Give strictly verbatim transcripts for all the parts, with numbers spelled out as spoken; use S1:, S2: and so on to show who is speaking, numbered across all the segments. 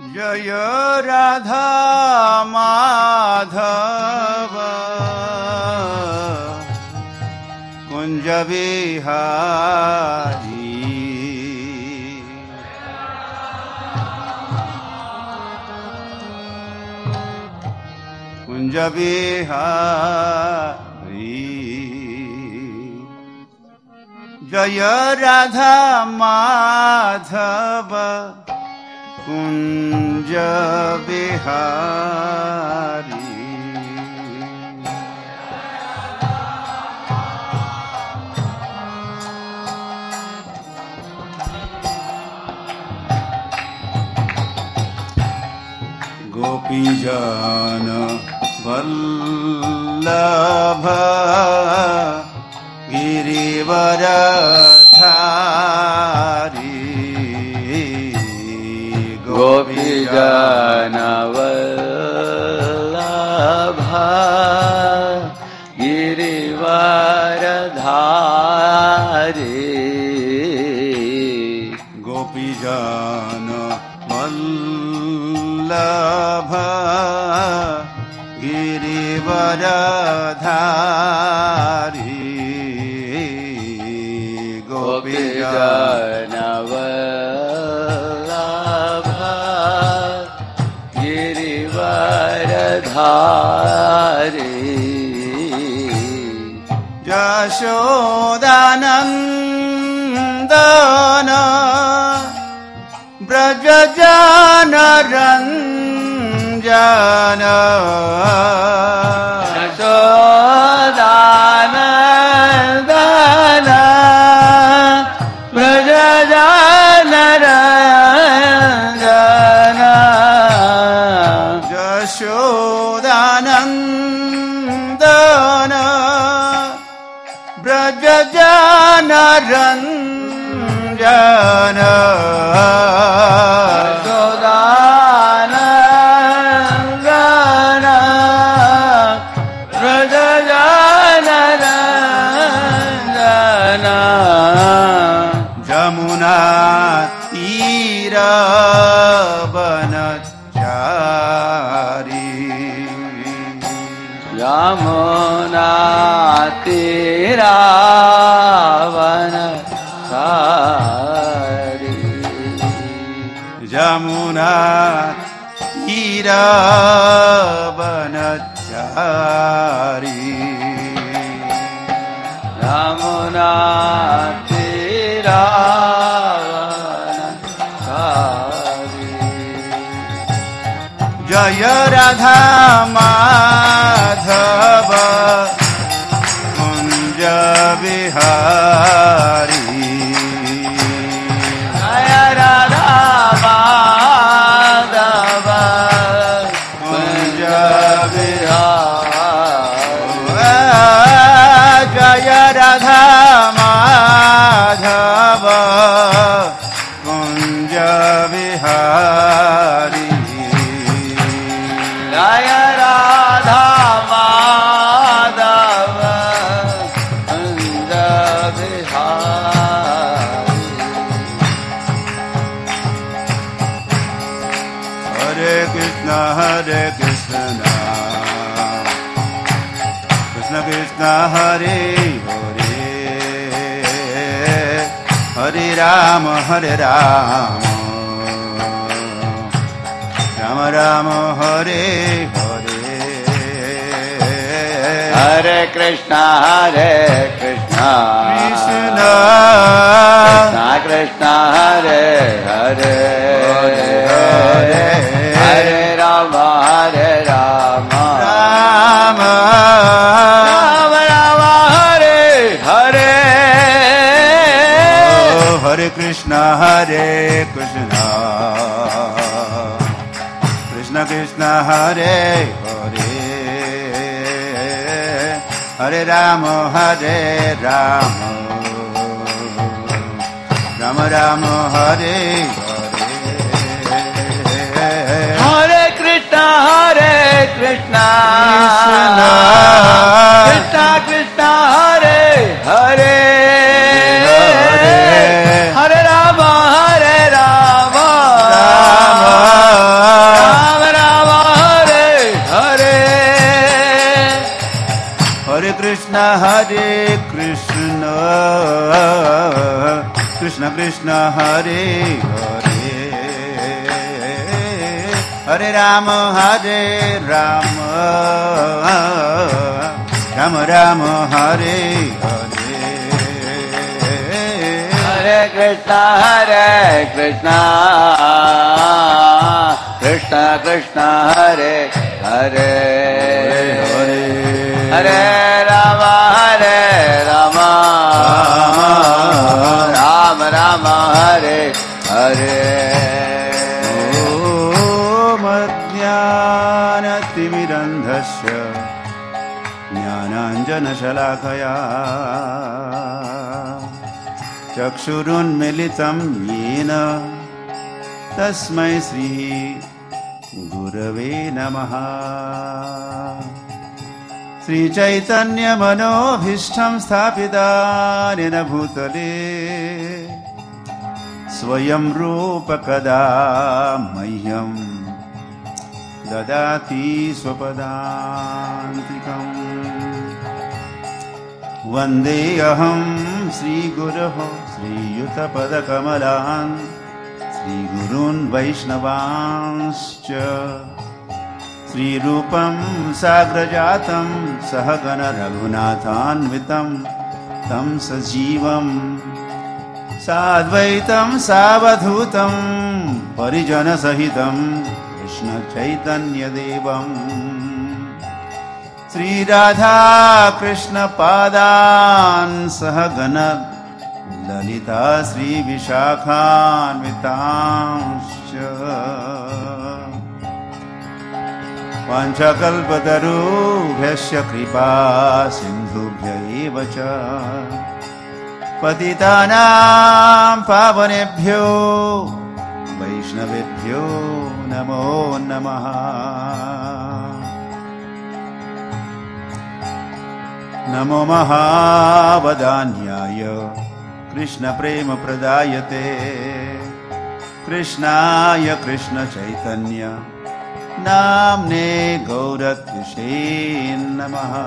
S1: जय राधा माधव कुंज बिहारी कुंज बिहारी जय राधा माधव कुंज बिहारी गोपीजन वल्लभ गिरिवरधारी
S2: गोपीजन वल्लभ गिरिवरधारी
S1: गोपीजन वल्लभ गिरिवरधारी
S2: गोपीजन वल्लभ गिरिवरधारी
S1: यशोदानन्दन ब्रजजनरञ्जन
S2: यशोदानन्दन ब्रजजनरञ्जन
S1: यशोदानन्दन ब्रजजनरञ्जन
S2: यशोदानन्दन ब्रजजनरञ्जन
S1: जमुना तीरवनचारी
S2: यमुना तीरावनचारी
S1: जमुना तीरवनचारी
S2: यमुना तीरावनचारी
S1: जय राधा माधव कुंज बिहारी
S2: जय राधा माधव कुंज बिहारी
S1: जय राधा माधव कुंज बिहारी
S2: जय राधा माधव कुंज बिहारी
S1: हरे कृष्ण हरे कृष्ण कृष्ण कृष्ण हरे हरे हरे राम हरे राम राम राम हरे हरे
S2: हरे कृष्ण हरे कृष्ण
S1: कृष्ण
S2: कृष्ण कृष्ण हरे हरे
S1: हरे
S2: हरे राम हरे राम
S1: राम
S2: राम राम हरे हरे
S1: हरे कृष्ण हरे कृष्ण कृष्ण कृष्ण हरे हरे हरे राम हरे राम राम राम हरे हरे
S2: हरे कृष्ण हरे कृष्ण कृष्ण कृष्ण हरे हरे हरे राम हरे Ram
S1: Ram Krishna Krishna Hare Hare Hare Rama Hare Rama Rama Rama Hare Hare
S2: Hare Krishna Hare Krishna Krishna Krishna Hare Hare Hare Rama Hare Rama Rama Rama Hare Hare
S1: Om Ajnanatimirandhasya Jnananjana Shalakaya Chakshurunmilitam Yena Tasmai Sri Gurave Namaha Sri Chaitanya Manobhishtam Sthapitanena Bhutale Swayam Rupa Kada Mahyam Dadati Swapadantikam Vande Aham Sri Guruho Sri Yutapada Kamalan Sri Gurun Vaishnavanscha Sri Rupam Sagrajatam Sahagana Raghunathanvitam Tam Sajivam Sadvaitam Savadhutam Parijana Sahitam Krishna Chaitanya Devam Sri Radha Krishna Padan Sahagana Lalita Sri Vishakhanvitamscha Panchakalpatarubhyasya kripa sindhubhya eva cha Patitanam pavanebhyo Vaishnavebhyo namo namaha Namo Mahavadanyaya Krishna Prema Pradayate Krishnaya Krishna Chaitanya Namne Gauratvishe Namaha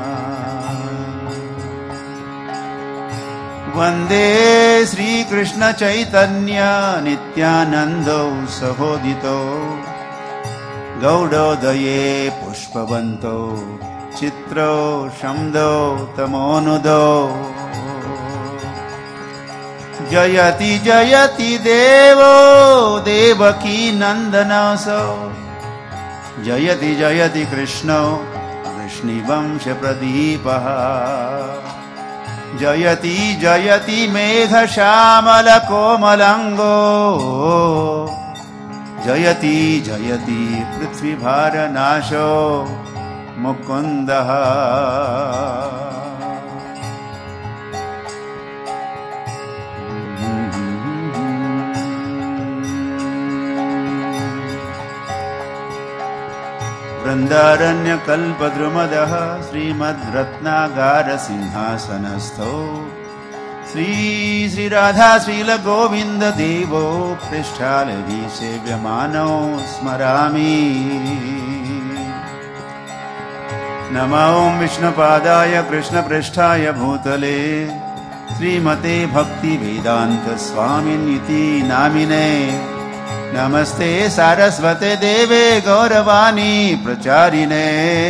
S1: Vande Sri Krishna Chaitanya Nityanando Sahodito Gaudodaye Pushpavanto Chitro Shamdo Tamonudo Jayati Jayati Devo Devaki Nandanaso Jayati Jayati Krishna Vrishnivansha Pradipaha Jayati Jayati Megha Shamala Komalango Jayati Jayati Prithvi Bhara Nasho Mukundaha Vrindaranya Kalpadrumadha Srimad Ratnagara Sinhasanastho Sri Sri Radha Srila Govinda Devo Prishtalavi Sevyamano Smarami Nama Om Vishnupadaya Krishna Prishtaya Bhutale Srimate Bhakti Vedanta Swaminiti Namine Namaste Sarasvate Deve Gauravani Pracharine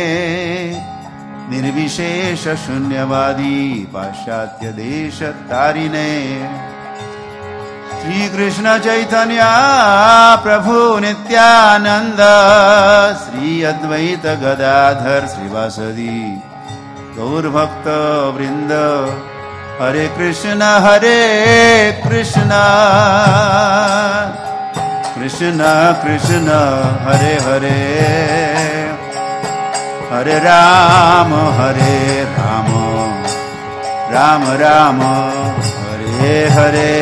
S1: Nirvishesha Shunyavadi Pashatya Desha Tarine Sri Krishna Chaitanya Prabhu Nityananda Sri Advaita Gadadhar Srivasadi Gaur Bhakta Vrinda Hare Krishna Hare Krishna Krishna Krishna Hare Hare Hare Rama Hare Rama Rama Rama Hare Hare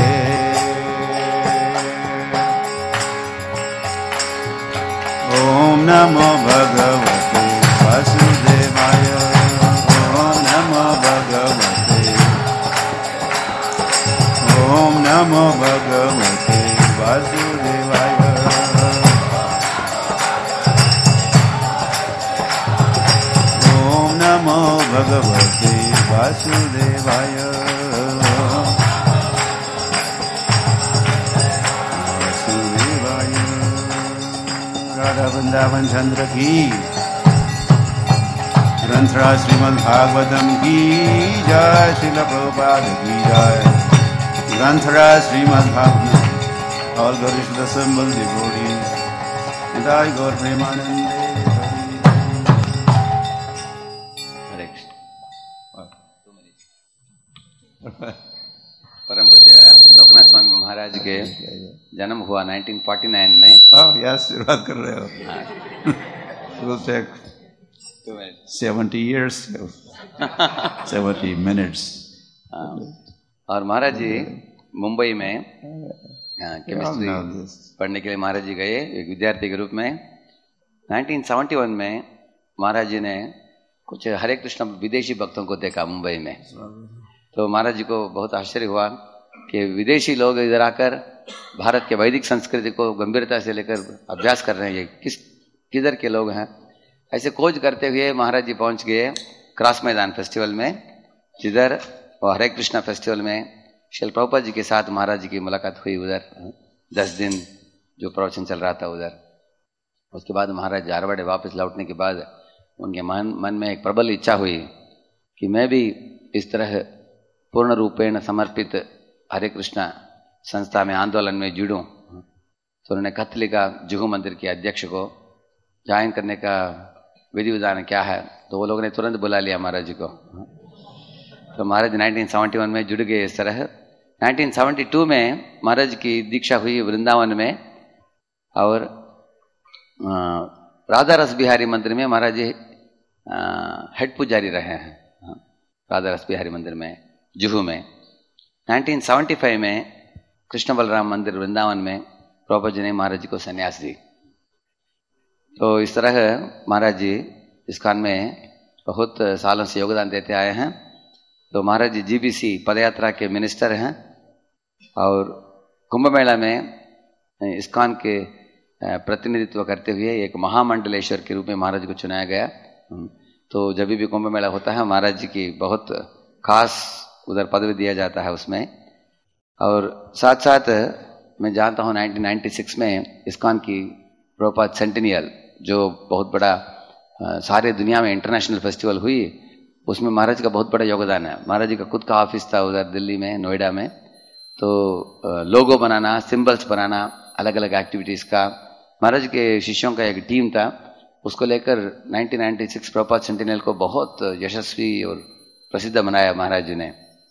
S1: Om Namo Bhagavate Vasudevaya Om Namo Bhagavate Om Namo Bhagavate Vasudevaya Om Namo Bhagavate Vasudevaya Radha Vrindavan चंद्र की, ग्रंथराज श्रीमद् भागवतम की जय, श्रील प्रभुपाद की जय। ग्रंथराज Shrimad Bhagavatam, all glories to the assembled devotees, and I Gaur Premanande.
S2: हरे कृष्ण। परम पूज्य लोकनाथ स्वामी महाराज के जन्म हुआ नाइनटीन फोर्टी नाइन में।
S1: Oh yes, शुरुआत कर रहे हो। It will take seventy years, seventy minutes.
S2: और महाराज जी मुंबई में केमिस्ट्री पढ़ने के लिए महाराज जी गए एक विद्यार्थी के रूप में। नाइनटीन सेवेंटी वन में महाराज जी ने कुछ हरे कृष्ण विदेशी भक्तों को देखा मुंबई में। तो महाराज जी को बहुत आश्चर्य हुआ कि विदेशी लोग इधर आकर भारत के वैदिक संस्कृति को गंभीरता से लेकर अभ्यास कर रहे हैं, ये किस किधर के लोग हैं। ऐसे खोज करते हुए महाराज जी पहुंच गए क्रॉस मैदान फेस्टिवल में, जिधर हरे कृष्णा फेस्टिवल में श्रील प्रभुपाद जी के साथ महाराज जी की मुलाकात हुई। उधर दस दिन जो प्रवचन चल रहा था उधर। उसके बाद महाराज धारवाड़ वापस लौटने के बाद उनके मन मन में एक प्रबल इच्छा हुई कि मैं भी इस तरह पूर्ण रूपेण समर्पित हरे कृष्णा संस्था में आंदोलन में जुड़ूं। तो उन्होंने खत लिखा जुहू मंदिर के अध्यक्ष को, ज्वाइन करने का विधि विधान क्या है। तो वो लोगों ने तुरंत बुला लिया महाराज जी को। तो महाराज नाइनटीन सेवेंटी वन में जुड़ गए इस तरह। नाइनटीन सेवेंटी टू में महाराज की दीक्षा हुई वृंदावन में, और राधा रस बिहारी मंदिर में महाराज जी हेड पुजारी रहे हैं, राधा रस बिहारी मंदिर में जुहू में। नाइनटीन सेवेंटी फाइव में कृष्ण बलराम मंदिर वृंदावन में प्रभुपाद जी ने महाराज जी को संन्यास दी। तो इस तरह महाराज जी इस्कॉन में बहुत सालों से योगदान देते आए हैं। तो महाराज जी जीबीसी पदयात्रा के मिनिस्टर हैं, और कुंभ मेला में इस्कॉन के प्रतिनिधित्व करते हुए एक महामंडलेश्वर के रूप में महाराज को चुनाया गया। तो जब भी कुंभ मेला होता है महाराज जी की बहुत खास उधर पदवी दिया जाता है उसमें। और साथ साथ मैं जानता हूँ नाइनटीन नाइंटी सिक्स में इस्कॉन की प्रभुपाद सेंटिनियल जो बहुत बड़ा आ, सारे दुनिया में इंटरनेशनल फेस्टिवल हुई, उसमें महाराज का बहुत बड़ा योगदान है। महाराज जी का खुद का ऑफिस था उधर दिल्ली में, नोएडा में। तो लोगो बनाना, सिंबल्स बनाना, अलग अलग एक्टिविटीज़ का महाराज के शिष्यों का एक टीम था। उसको लेकर nineteen ninety six Prabhupada centennial को बहुत यशस्वी और प्रसिद्ध बनाया महाराज जी ने।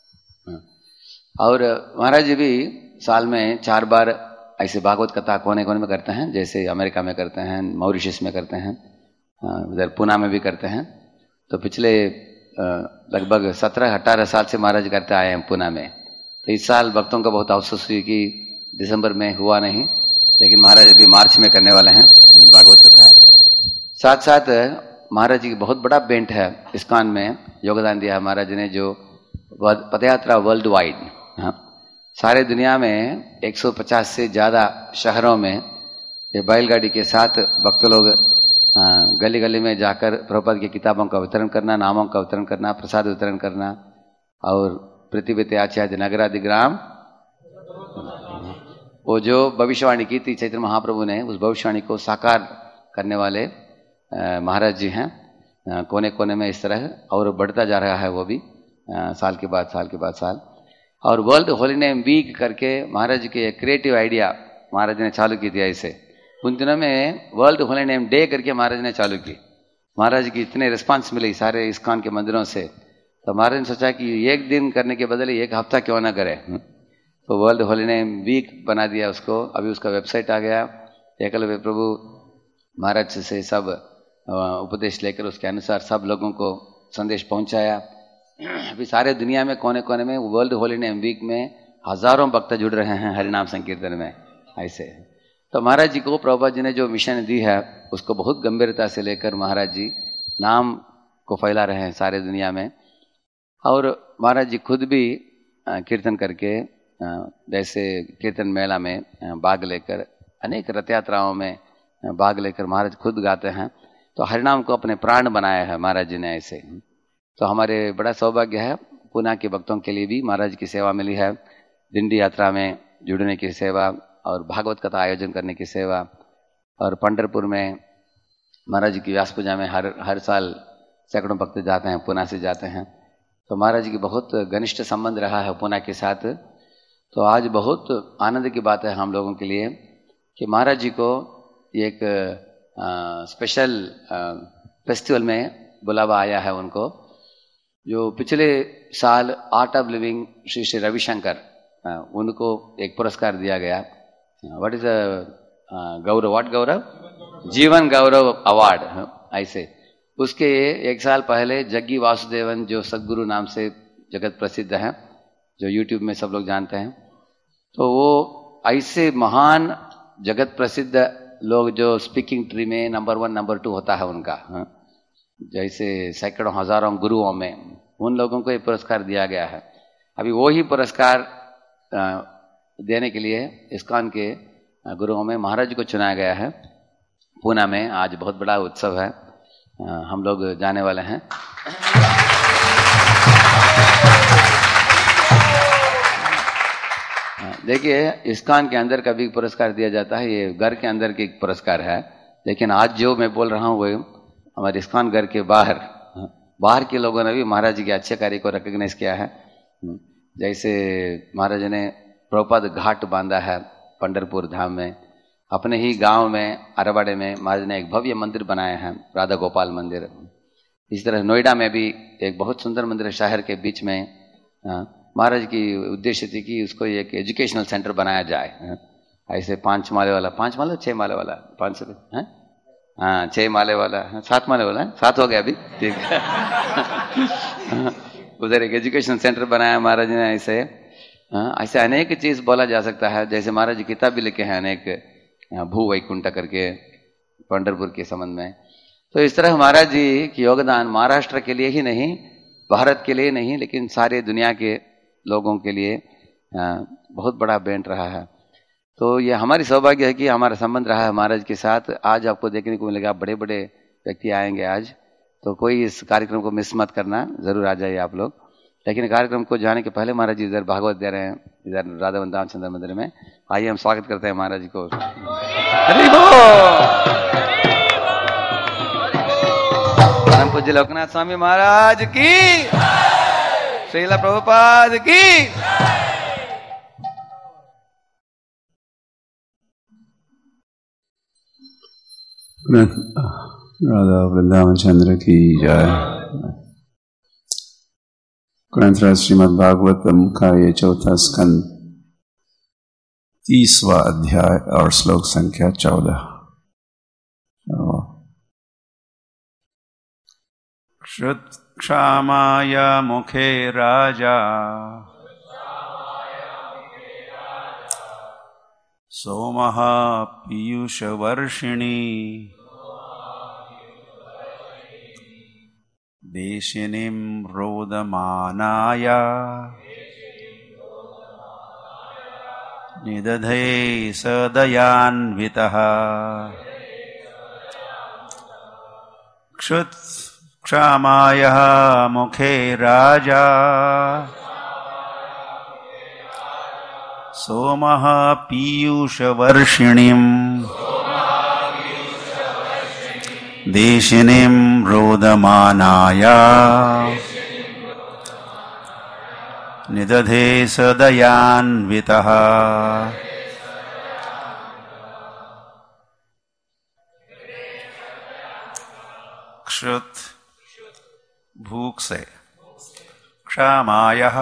S2: और महाराज जी भी साल में चार बार ऐसे भागवत कथा कोने कोने में करते हैं, जैसे अमेरिका में करते हैं, मॉरिशस में करते हैं, उधर पूना में भी करते हैं। तो पिछले लगभग सत्रह अठारह साल से महाराज करते आए हैं पूना में। तो इस साल भक्तों का बहुत अफसोस हुई कि दिसंबर में हुआ नहीं, लेकिन महाराज अभी मार्च में करने वाले हैं भागवत कथा। साथ साथ महाराज जी की बहुत बड़ा बेंट है इस्कॉन में, योगदान दिया है महाराज ने, जो पदयात्रा वर्ल्ड वाइड, हाँ, सारे दुनिया में एक सौ पचास से ज़्यादा शहरों में ये बैलगाड़ी के साथ भक्त लोग गली गली में जाकर प्रभुपाद की किताबों का वितरण करना, नामों का वितरण करना, प्रसाद वितरण करना, और पृथ्वी आचार्य नगरादि ग्राम, वो जो भविष्यवाणी की थी चैतन्य महाप्रभु ने, उस भविष्यवाणी को साकार करने वाले महाराज जी हैं कोने कोने में इस तरह। और बढ़ता जा रहा है वो भी साल के बाद साल के बाद साल। और वर्ल्ड होली नेम वीक करके महाराज जी की एक क्रिएटिव आइडिया महाराज ने चालू की थी। ऐसे उन दिनों में वर्ल्ड होली नेम डे करके महाराज ने चालू की। महाराज की इतने रिस्पांस मिली सारे इस्कॉन के मंदिरों से, तो महाराज ने सोचा कि एक दिन करने के बदले एक हफ्ता क्यों ना करें। तो वर्ल्ड होली नेम वीक बना दिया उसको। अभी उसका वेबसाइट आ गया। एकलव्य प्रभु महाराज से सब उपदेश लेकर उसके अनुसार सब लोगों को संदेश पहुंचाया। अभी सारे दुनिया में कोने कोने में वर्ल्ड होली नेम वीक में हजारों भक्त जुड़ रहे हैं हरिनाम संकीर्तन में। ऐसे तो महाराज जी को प्रभुपाद जी ने जो मिशन दी है उसको बहुत गंभीरता से लेकर महाराज जी नाम को फैला रहे हैं सारे दुनिया में। और महाराज जी खुद भी कीर्तन करके, जैसे कीर्तन मेला में भाग लेकर, अनेक रथ यात्राओं में भाग लेकर महाराज खुद गाते हैं। तो हरिनाम को अपने प्राण बनाया है महाराज जी ने ऐसे। तो हमारे बड़ा सौभाग्य है, पूना के भक्तों के लिए भी महाराज की सेवा मिली है, दिंडी यात्रा में जुड़ने की सेवा और भागवत कथा आयोजन करने की सेवा। और पंढरपुर में महाराज जी की व्यास पूजा में हर हर साल सैकड़ों भक्त जाते हैं, पूना से जाते हैं। तो महाराज जी की बहुत घनिष्ठ संबंध रहा है पूना के साथ। तो आज बहुत आनंद की बात है हम लोगों के लिए कि महाराज जी को एक आ, स्पेशल आ, फेस्टिवल में बुलावा आया है उनको। जो पिछले साल art of living Shri Shri Ravishankar, उनको एक पुरस्कार दिया गया। What is gaurav, what gaurav, Jeevan Gaurav award, ऐसे। उसके एक साल पहले जग्गी वासुदेवन, जो सद्गुरु नाम से जगत प्रसिद्ध हैं, जो यूट्यूब में सब लोग जानते हैं, तो वो ऐसे महान जगत प्रसिद्ध लोग जो स्पीकिंग ट्री में नंबर वन नंबर टू होता है उनका, जैसे सैकड़ों हजारों गुरुओं में, उन लोगों को ये पुरस्कार दिया गया है। अभी वो ही पुरस्कार देने के लिए इस्कॉन के गुरुओं में महाराज जी को चुनाया गया है पूना में। आज बहुत बड़ा उत्सव है, हम लोग जाने वाले हैं। देखिए, इस्कॉन के अंदर कभी पुरस्कार दिया जाता है, ये घर के अंदर के पुरस्कार है। लेकिन आज जो मैं बोल रहा हूँ वो हमारे इस्कॉन घर के बाहर बाहर के लोगों ने भी महाराज जी के अच्छे कार्य को रिकॉग्नाइज किया है। जैसे महाराज जी ने प्रभुपाद घाट बांधा है पंढरपुर धाम में, अपने ही गांव में अरवाड़े में महाराज ने एक भव्य मंदिर बनाया है, राधा गोपाल मंदिर। इस तरह नोएडा में भी एक बहुत सुंदर मंदिर है शहर के बीच में। महाराज की उद्देश्य थी कि उसको एक एजुकेशनल सेंटर बनाया जाए। ऐसे पांच माले वाला, पांच माले छह माले वाला, पांच सौ है, हाँ छह माले वाला, सात माले वाला है, सात हो गया अभी, ठीक है। उधर एक एजुकेशन सेंटर बनाया महाराज ने। ऐसे ऐसे अनेक चीज बोला जा सकता है। जैसे महाराज जी किताब भी लिखे हैं अनेक, भू वैकुंठ करके, पंढरपुर के संबंध में। तो इस तरह महाराज जी की योगदान महाराष्ट्र के लिए ही नहीं, भारत के लिए नहीं, लेकिन सारे दुनिया के लोगों के लिए बहुत बड़ा बेंट रहा है। तो ये हमारी सौभाग्य है कि हमारा संबंध रहा है महाराज के साथ। आज आपको देखने को मिलेगा बड़े बड़े व्यक्ति आएंगे आज, तो कोई इस कार्यक्रम को मिस मत करना, जरूर आ जाइए आप लोग। लेकिन कार्यक्रम को जाने के पहले महाराज जी इधर भागवत दे रहे हैं, इधर राधा वृंदावन चंद्र मंदिर में। आइए हम स्वागत करते हैं महाराज जी को। हरि बोल। परम पूज्य लोकनाथ स्वामी महाराज की, श्रील प्रभुपाद की।
S1: राधा वृंदावन चंद्र की जय। ग्रंथराज श्रीमद् भागवतम का ये चौथा स्कंद, तीसवा अध्याय और श्लोक संख्या चौदह। श्रुत क्षामाय मुखे राजा सोमः पीयूष वर्षिणी देशिनीं रोदमानाय निदधे सदयान्वितः। क्षुत् क्षामाय मुखे राजा सोमः पीयूष वर्षिणीं देशिनीं रोदमानाय निदधे सदयान्वितः। क्षुत भूख से, क्षामायः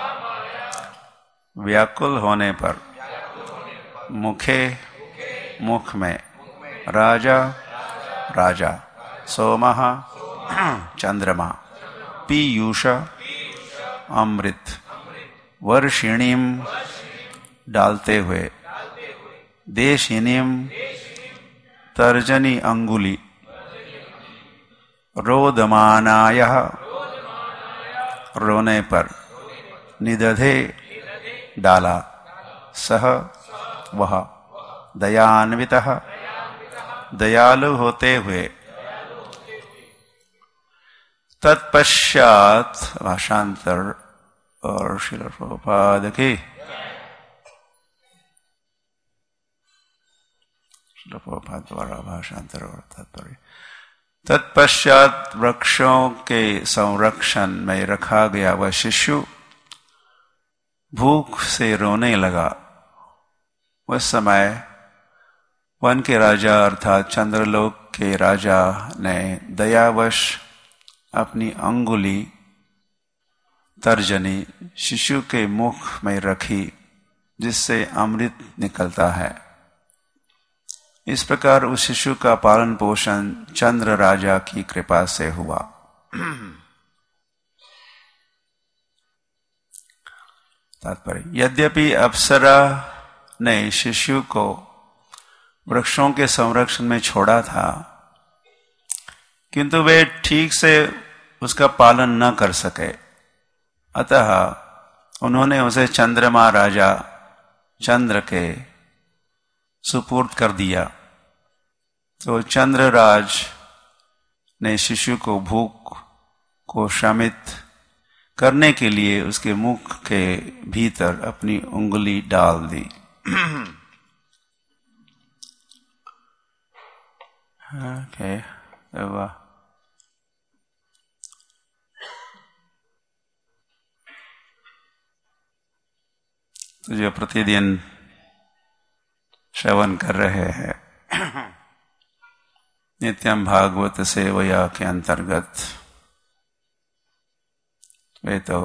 S1: व्याकुल होने पर, मुखे मुख में, राजा राजा, सोमः चंद्रमा, पीयूष अमृत, वर्षिणीम डालते हुए, देशिनीम तर्जनी अंगुली, रोदमानायः रोने पर, निदधे डाला, सह वह, दयान्वितः दयालु होते हुए। तत्पश्चात भाषांतर और श्रील प्रभुपाद की। प्रभुपाद द्वारा भाषांतर और तात्पर्य। तत्पश्चात वृक्षों के संरक्षण में रखा गया वह शिशु भूख से रोने लगा। उस समय वन के राजा अर्थात चंद्रलोक के राजा ने दयावश अपनी अंगुली तर्जनी शिशु के मुख में रखी, जिससे अमृत निकलता है। इस प्रकार उस शिशु का पालन पोषण चंद्र राजा की कृपा से हुआ। तात्पर्य, यद्यपि अप्सरा ने शिशु को वृक्षों के संरक्षण में छोड़ा था, किंतु वे ठीक से उसका पालन न कर सके, अतः उन्होंने उसे चंद्रमा राजा चंद्र के सुपुर्द कर दिया। तो चंद्रराज ने शिशु को भूख को शमित करने के लिए उसके मुख के भीतर अपनी उंगली डाल दी। ओके, वाह। तो जो प्रतिदिन श्रवण कर रहे हैं नित्यम भागवत सेवया के अंतर्गत, वे तो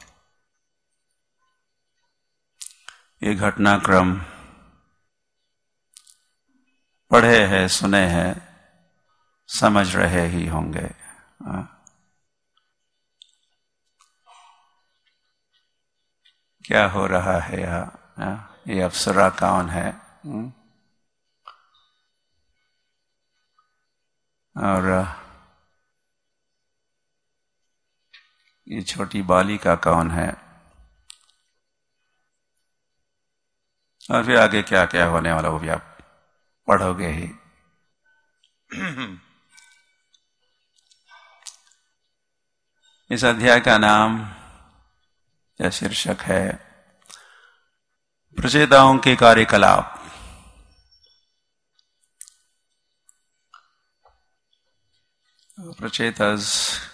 S1: ये घटनाक्रम पढ़े हैं, सुने हैं, समझ रहे ही होंगे। क्या हो रहा है यहाँ? ये अप्सरा कौन है? और ये छोटी बालिका कौन है? और फिर आगे क्या क्या होने वाला वो भी आप पढ़ोगे ही। इस अध्याय का नाम या शीर्षक है प्रचेताओं के कार्यकलाप। प्रचेतास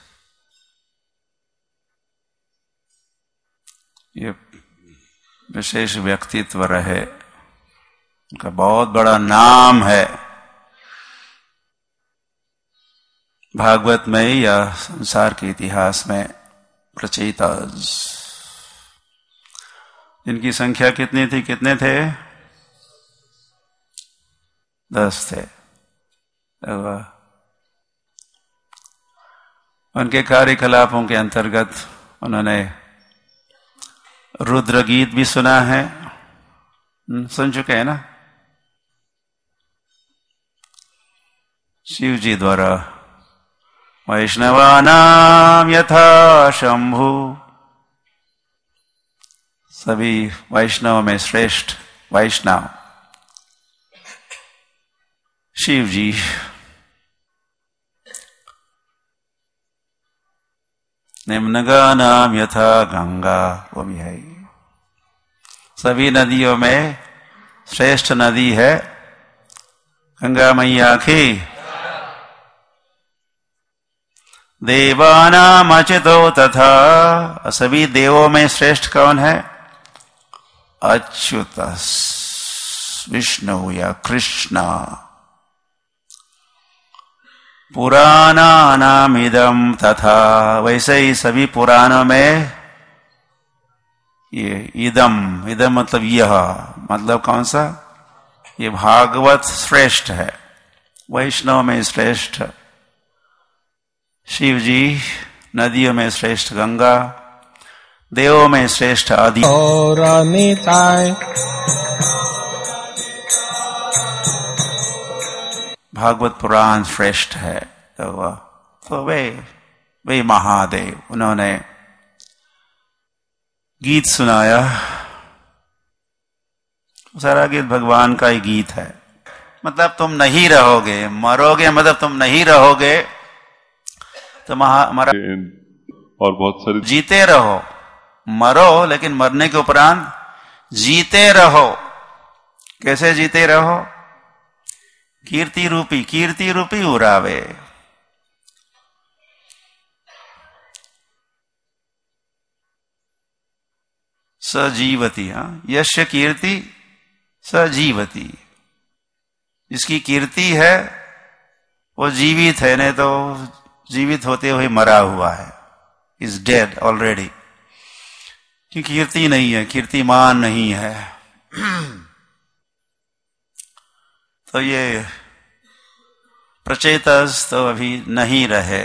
S1: ये विशेष व्यक्तित्व रहे, उनका बहुत बड़ा नाम है भागवत में या संसार के इतिहास में। प्रचेतास इनकी संख्या कितनी थी? कितने थे? दस थे। उनके कार्यकलापों के अंतर्गत उन्होंने रुद्र गीत भी सुना है, सुन चुके हैं ना? शिव जी द्वारा वैष्णवानाम यथा शंभु, सभी वैष्णव में श्रेष्ठ वैष्णव शिव जी। निम्नगा नाम यथा गंगा, वो भी है। सभी नदियों में श्रेष्ठ नदी है गंगा मैया की। देवानाम अच्युतो तथा, सभी देवों में श्रेष्ठ कौन है? अच्युत विष्णु या कृष्ण। पुराणानाम इदम तथा, वैसे ही सभी पुराणों में ये इदम, इदम मतलब यह, मतलब कौन सा? ये भागवत श्रेष्ठ है, वैष्णव में श्रेष्ठ शिव जी, नदियों में श्रेष्ठ गंगा, देवों में श्रेष्ठ आदि। और भागवत पुराण श्रेष्ठ है। तो वह तो वे वे महादेव, उन्होंने गीत सुनाया। सारा गीत भगवान का ही गीत है। मतलब तुम नहीं रहोगे, मरोगे मतलब तुम नहीं रहोगे, तो हमारा
S3: और बहुत सारे
S1: जीते रहो, मरो लेकिन मरने के उपरांत जीते रहो। कैसे जीते रहो? कीर्ति रूपी कीर्ति रूपी उरावे। सजीवती, हाँ, यश कीर्ति सजीवती, जिसकी कीर्ति है वो जीवित है, नहीं तो जीवित होते हुए मरा हुआ है, इज डेड ऑलरेडी। कि कीर्ति नहीं है, कीर्तिमान नहीं है। तो ये प्रचेतस तो अभी नहीं रहे,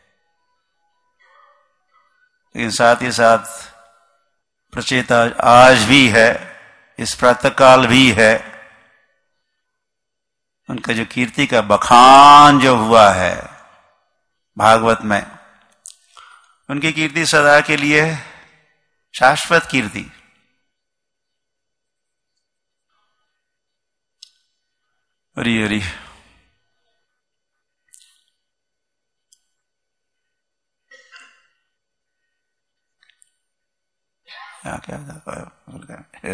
S1: लेकिन साथ ही साथ प्रचेता आज भी है, इस प्रातःकाल भी है। उनका जो कीर्ति का बखान जो हुआ है भागवत में, उनकी कीर्ति सदा के लिए शाश्वत कीर्ति। हरि हरि। क्या क्या था?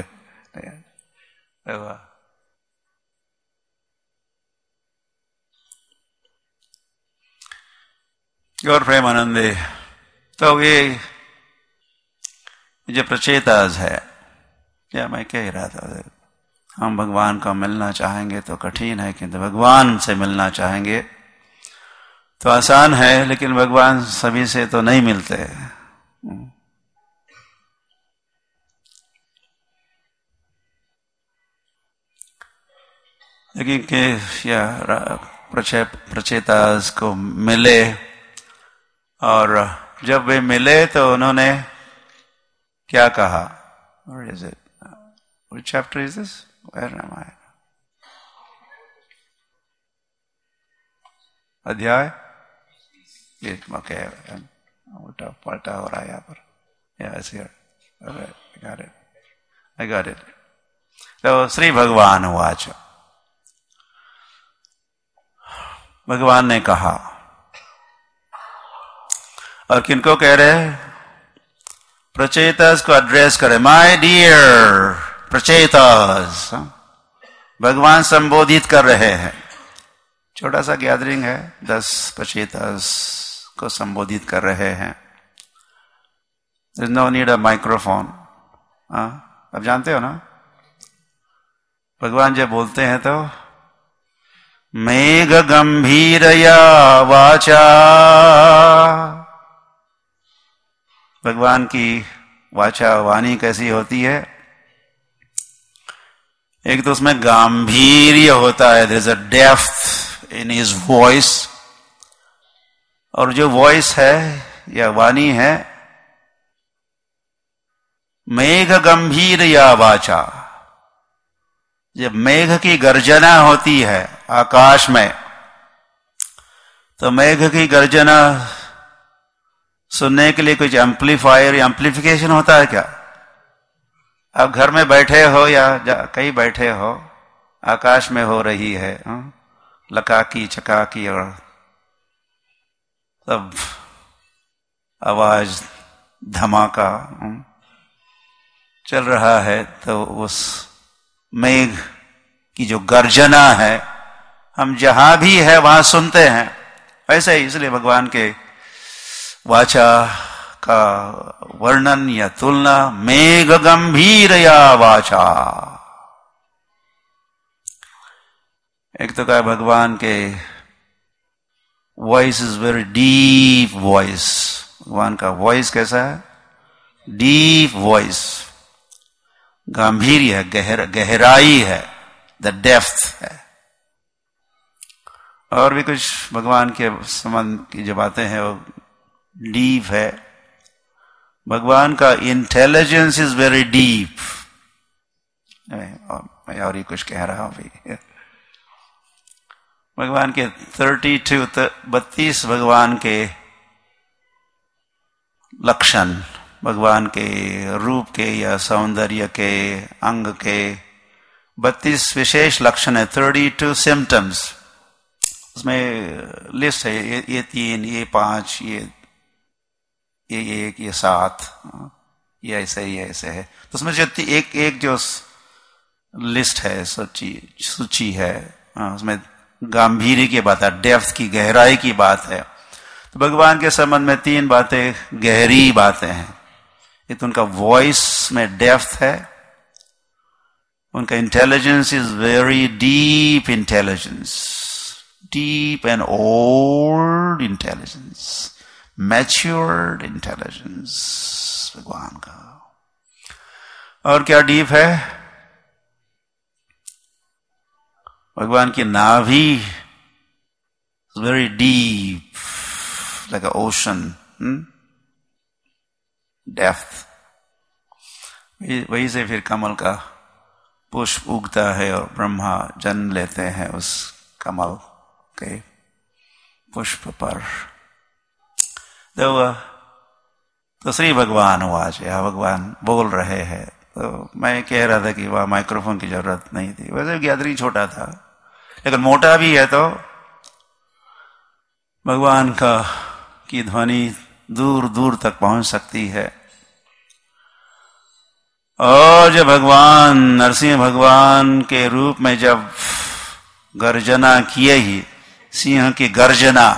S1: गौर प्रेमानंदे। तो ये जो प्रचेताज है, क्या मैं कह रहा था, हम भगवान को मिलना चाहेंगे तो कठिन है, किंतु भगवान से मिलना चाहेंगे तो आसान है। लेकिन भगवान सभी से तो नहीं मिलते। लेकिन के या प्रचे, प्रचेताज को मिले, और जब वे मिले तो उन्होंने क्या कहा? Where is it? Which chapter is this? Where am I? अध्याय? Okay, उल्टा पलटा हो रहा है यहाँ पर। Yeah, it's here. Okay, I got it. I got it. तो श्री भगवान उवाच, भगवान ने कहा, और किनको कह रहे? प्रचेतस को एड्रेस करे, माय डियर प्रचेतस। भगवान संबोधित कर रहे हैं। छोटा सा गैदरिंग है, दस प्रचेतस को संबोधित कर रहे हैं। There's no need a microphone. हाँ, अब जानते हो ना, भगवान जब बोलते हैं तो मेघ गंभीरया वाचा, भगवान की वाचा वाणी कैसी होती है? एक तो उसमें गांभीर्य होता है, there is a depth in his voice. और जो वॉइस है या वाणी है, मेघ गंभीर या वाचा, जब मेघ की गर्जना होती है आकाश में, तो मेघ की गर्जना सुनने के लिए कुछ एम्पलीफायर या एम्पलीफिकेशन होता है क्या? आप घर में बैठे हो या कहीं बैठे हो, आकाश में हो रही है लकाकी चकाकी और सब आवाज धमाका चल रहा है, तो उस मेघ की जो गर्जना है हम जहां भी है वहां सुनते हैं। ऐसे ही इसलिए भगवान के वाचा का वर्णन या तुलना मेघ गंभीर या वाचा। एक तो क्या, भगवान के voice is very deep voice. भगवान का वॉइस कैसा है? डीप वॉइस, गंभीर है, गहर गहराई है, द डेप्थ है। और भी कुछ भगवान के संबंध की जो बातें हैं वो डीप है। भगवान का इंटेलिजेंस इज वेरी डीप। मैं और ही कुछ कह रहा हूं भाई। भगवान के थर्टी टू बत्तीस भगवान के लक्षण, भगवान के रूप के या सौंदर्य के अंग के बत्तीस विशेष लक्षण है, थर्टी टू सिम्टम्स। उसमें लिस्ट है, ये, ये तीन, ये पांच, ये ये एक, ये सात, ये ऐसे ही ऐसे है। तो उसमें जो एक एक जो लिस्ट है, सूची सूची है, उसमें गांभीर्य की बात है, डेप्थ की, गहराई की बात है। तो भगवान के संबंध में तीन बातें गहरी बातें हैं। एक तो उनका वॉइस में डेप्थ है, उनका intelligence is very deep intelligence, deep and old intelligence, matured intelligence भगवान का। और क्या डीप है? भगवान की नाभि very deep, like a ocean, depth. वही से फिर कमल का पुष्प उगता है और ब्रह्मा जन्म लेते हैं उस कमल के पुष्प पर। तो, तो श्री भगवान वाच, या भगवान बोल रहे हैं। तो मैं कह रहा था कि वह माइक्रोफोन की जरूरत नहीं थी, वैसे गैदरिंग छोटा था लेकिन मोटा भी है, तो भगवान का की ध्वनि दूर दूर तक पहुंच सकती है। और जब भगवान नरसिंह भगवान के रूप में जब गर्जना किए ही, सिंह की गर्जना,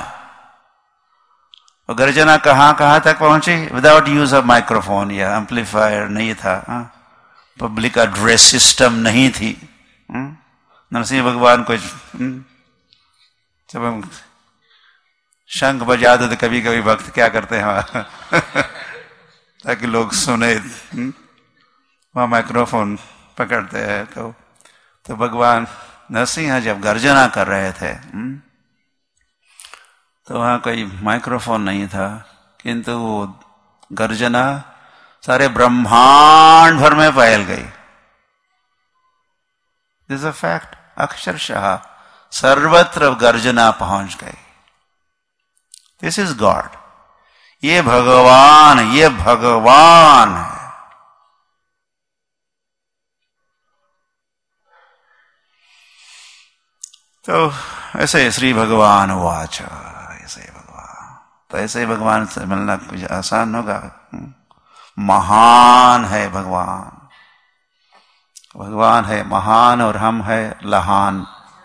S1: और गर्जना कहां कहां तक पहुंची? विदाउट यूज ऑफ माइक्रोफोन या एम्पलीफायर नहीं था, पब्लिक एड्रेस सिस्टम नहीं थी। नरसिंह भगवान को जब हम शंख बजाते तो कभी कभी भक्त क्या करते हैं ताकि लोग सुने, वहां माइक्रोफोन पकड़ते हैं। तो तो भगवान नरसिंह जब गर्जना कर रहे थे तो वहां कोई माइक्रोफोन नहीं था, किंतु वो गर्जना सारे ब्रह्मांड भर में फैल गई। दिस अ फैक्ट, अक्षरशः सर्वत्र गर्जना पहुंच गई। दिस इज गॉड, ये भगवान, ये भगवान है। तो ऐसे श्री भगवान वाच, ऐसे भगवान, तो ऐसे भगवान से मिलना कुछ आसान होगा? महान है भगवान, भगवान है महान और हम है लहान।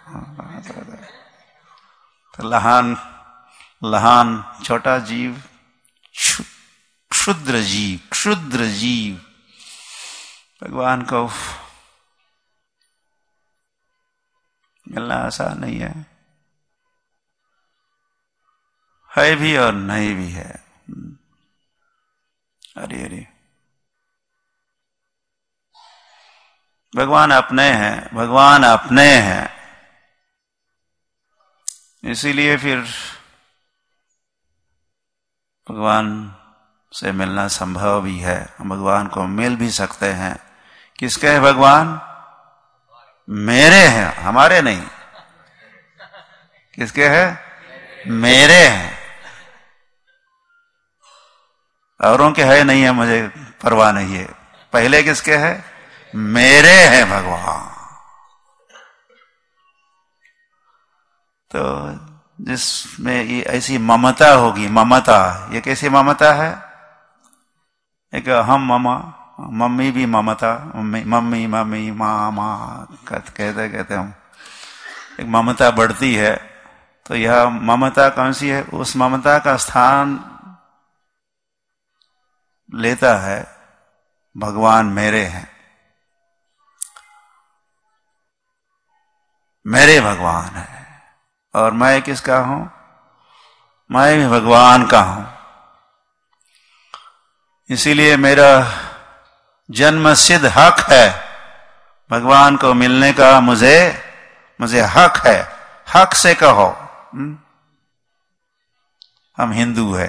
S1: तो लहान, लहान छोटा जीव, क्षुद्र जीव, क्षुद्र जीव भगवान को मिलना आसान नहीं है, है भी और नहीं भी है। अरे अरे भगवान अपने हैं, भगवान अपने हैं, इसीलिए फिर भगवान से मिलना संभव भी है। हम भगवान को मिल भी सकते हैं। किसके हैं भगवान? मेरे हैं, हमारे नहीं। किसके हैं? मेरे हैं। औरों के है नहीं है, मुझे परवाह नहीं है। पहले किसके है? मेरे हैं भगवान। तो जिसमें ये ऐसी ममता होगी, ममता, ये कैसी ममता है? एक हम ममा, मम्मी भी ममता, मम्मी मम्मी मम्मी माँ माँ कहते कहते हम, एक ममता बढ़ती है। तो यह ममता कौन सी है? उस ममता का स्थान लेता है भगवान मेरे हैं, मेरे भगवान है। और मैं किसका हूं? मैं भी भगवान का हूं। इसीलिए मेरा जन्म सिद्ध हक है भगवान को मिलने का। मुझे मुझे हक है। हक से कहो। हम हिंदू है।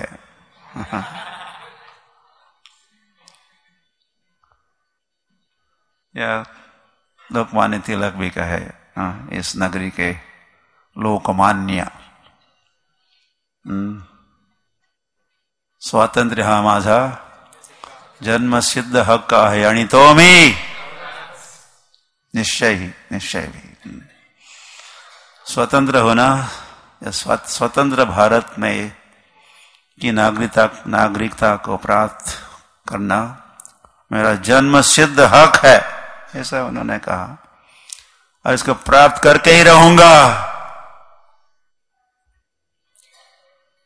S1: या लोकमान्य तिलक भी कहे, हाँ, इस नगरी के लोकमान्य, स्वातंत्र्य हा माझा जन्म सिद्ध हक्क आहे आणि तो मी निश्चय ही निश्चय भी। स्वतंत्र होना या स्वतंत्र भारत में की नागरिकता नागरिकता को प्राप्त करना मेरा जन्म सिद्ध हक है, ऐसा उन्होंने कहा। और इसको प्राप्त करके ही रहूंगा।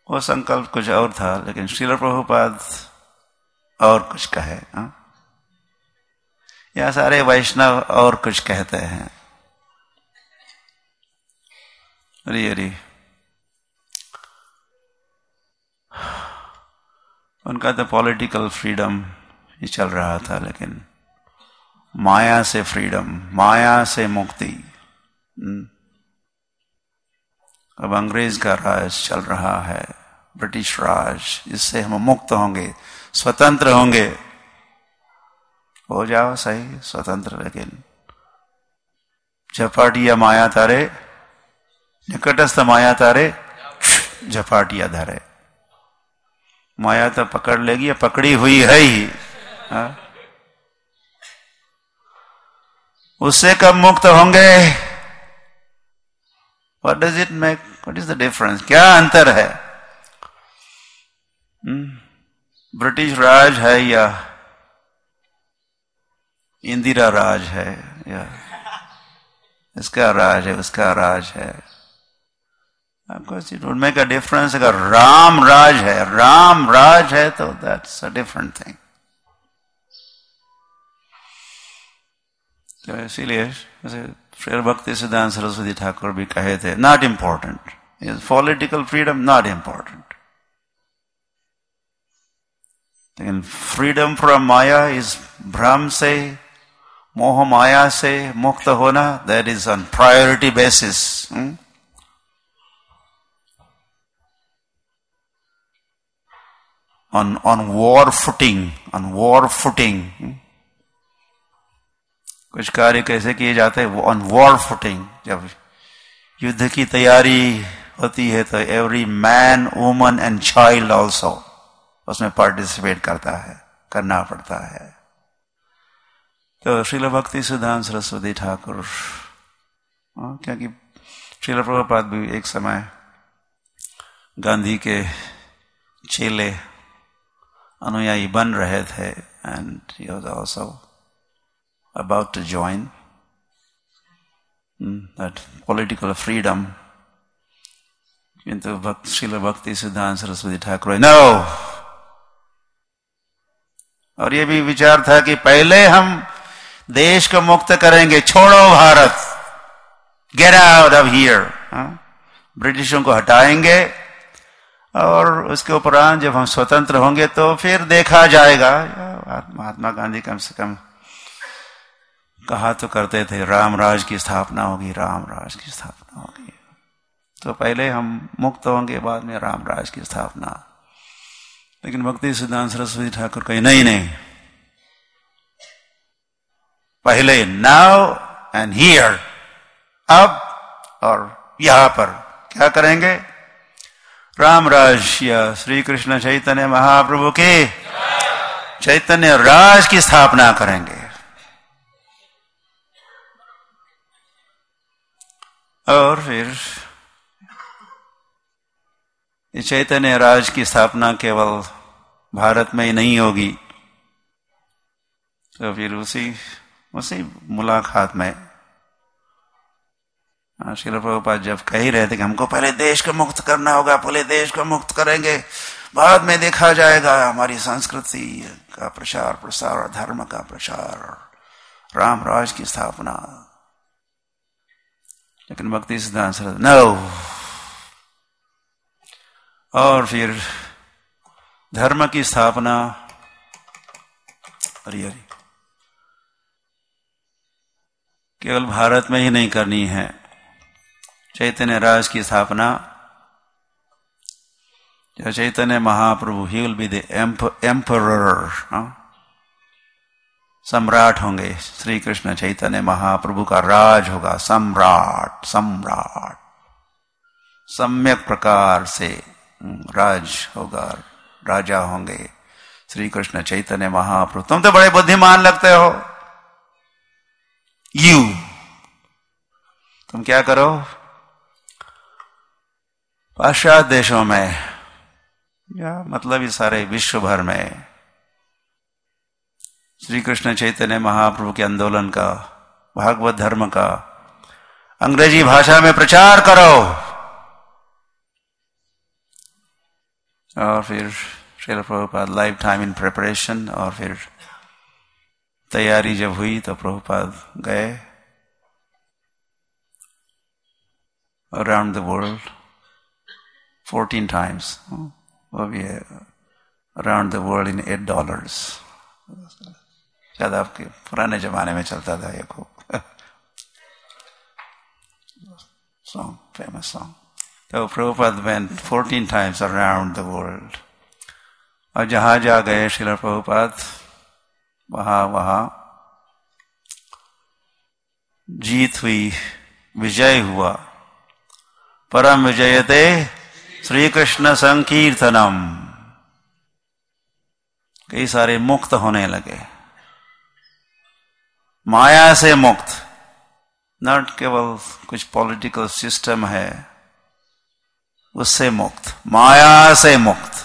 S1: वो संकल्प कुछ और था, लेकिन श्रील प्रभुपाद और कुछ कहे। हाँ? या सारे वैष्णव और कुछ कहते हैं। अरे अरे उनका तो पॉलिटिकल फ्रीडम ही चल रहा था, लेकिन माया से फ्रीडम, माया से मुक्ति। अब अंग्रेज का राज चल रहा है, ब्रिटिश राज, इससे हम मुक्त होंगे, स्वतंत्र होंगे। हो जाओ सही स्वतंत्र, लेकिन झपाटिया माया तारे, निकटस्थ माया तारे झपाटिया धरे। माया तो पकड़ लेगी, पकड़ी हुई है ही। हा? उससे कब मुक्त होंगे? What does it make? What is the difference? क्या अंतर है? ब्रिटिश राज है या इंदिरा राज है, या इसका राज है, उसका राज है? Of course, it would make a difference. अगर राम राज है, राम राज है, तो that's a different thing. तो इसीलिए श्री भक्ति सिद्धांत सरस्वती ठाकुर भी कहे थे, not important. Is political freedom not important? लेकिन freedom from माया is भ्रम से, मोह माया से मुक्त होना, that is on priority basis. Hmm? On on war footing, on war footing. Hmm? कुछ कार्य कैसे किए जाते हैं? On war footing. जब युद्ध की तैयारी होती है तो every man, woman and child also उसमें पार्टिसिपेट करता है, करना पड़ता है। तो श्रील भक्ति सिद्धांत सरस्वती ठाकुर, क्योंकि श्रील प्रभुपाद भी एक समय गांधी के चेले अनुयायी बन रहे थे, and he was also about to join hmm, that political freedom. किंतु भक्त श्रील भक्ति सिद्धांत सरस्वती ठाकुर नो, और ये भी विचार था कि पहले हम देश को मुक्त करेंगे, छोड़ो Bharat, get out of here, ब्रिटिशों को हटाएंगे, और उसके उपरांत जब हम स्वतंत्र होंगे तो फिर देखा जाएगा। महात्मा गांधी कम से कम कहा तो करते थे, राम राज की स्थापना होगी, राम राज की स्थापना होगी। तो पहले हम मुक्त होंगे, बाद में राम राज की स्थापना। लेकिन भक्ति सिद्धांत सरस्वती ठाकुर कहे नहीं नहीं, पहले नाउ एंड हियर, अब और यहां पर क्या करेंगे? राम राज या श्री कृष्ण चैतन्य महाप्रभु के चैतन्य राज की स्थापना करेंगे। और फिर ये चैतन्य राज की स्थापना केवल भारत में ही नहीं होगी। तो फिर उसी उसी मुलाकात में श्रील प्रभुपाद जब कह ही रहे थे कि हमको पहले देश को मुक्त करना होगा, पहले देश को मुक्त करेंगे, बाद में देखा जाएगा हमारी संस्कृति का प्रचार प्रसार और धर्म का प्रचार, राम राज की स्थापना। लेकिन भक्ति सिद्धांत सरस्वती नो, और फिर धर्म की स्थापना हरि हरि केवल भारत में ही नहीं करनी है। चैतन्य राज की स्थापना, जो Chaitanya Mahaprabhu, he will be the emperor, सम्राट होंगे। श्री कृष्ण चैतन्य महाप्रभु का राज होगा, सम्राट सम्राट सम्यक प्रकार से राज होगा, राजा होंगे श्री कृष्ण चैतन्य महाप्रभु। तुम तो बड़े बुद्धिमान लगते हो, यू तुम क्या करो, पाश्चात्य देशों में या मतलब इस सारे विश्व भर में श्री कृष्ण चैतन्य महाप्रभु के आंदोलन का, भागवत धर्म का अंग्रेजी भाषा में प्रचार करो। और फिर Srila Prabhupada life time in preparation, और फिर तैयारी जब हुई तो प्रभुपाद गए around the world fourteen times, वो भी है around the world in eight dollars. शायद आपके पुराने जमाने में चलता था ये खूब सॉन्ग, फेमस सॉन्ग। तो Prabhupada went fourteen times around the world, और जहां जा गए श्रील प्रभुपाद वहां वहां जीत हुई, विजय हुआ। परम विजयते श्री कृष्ण संकीर्तनम, कई सारे मुक्त होने लगे, माया से मुक्त, नॉट केवल कुछ पॉलिटिकल सिस्टम है उससे मुक्त, माया से मुक्त।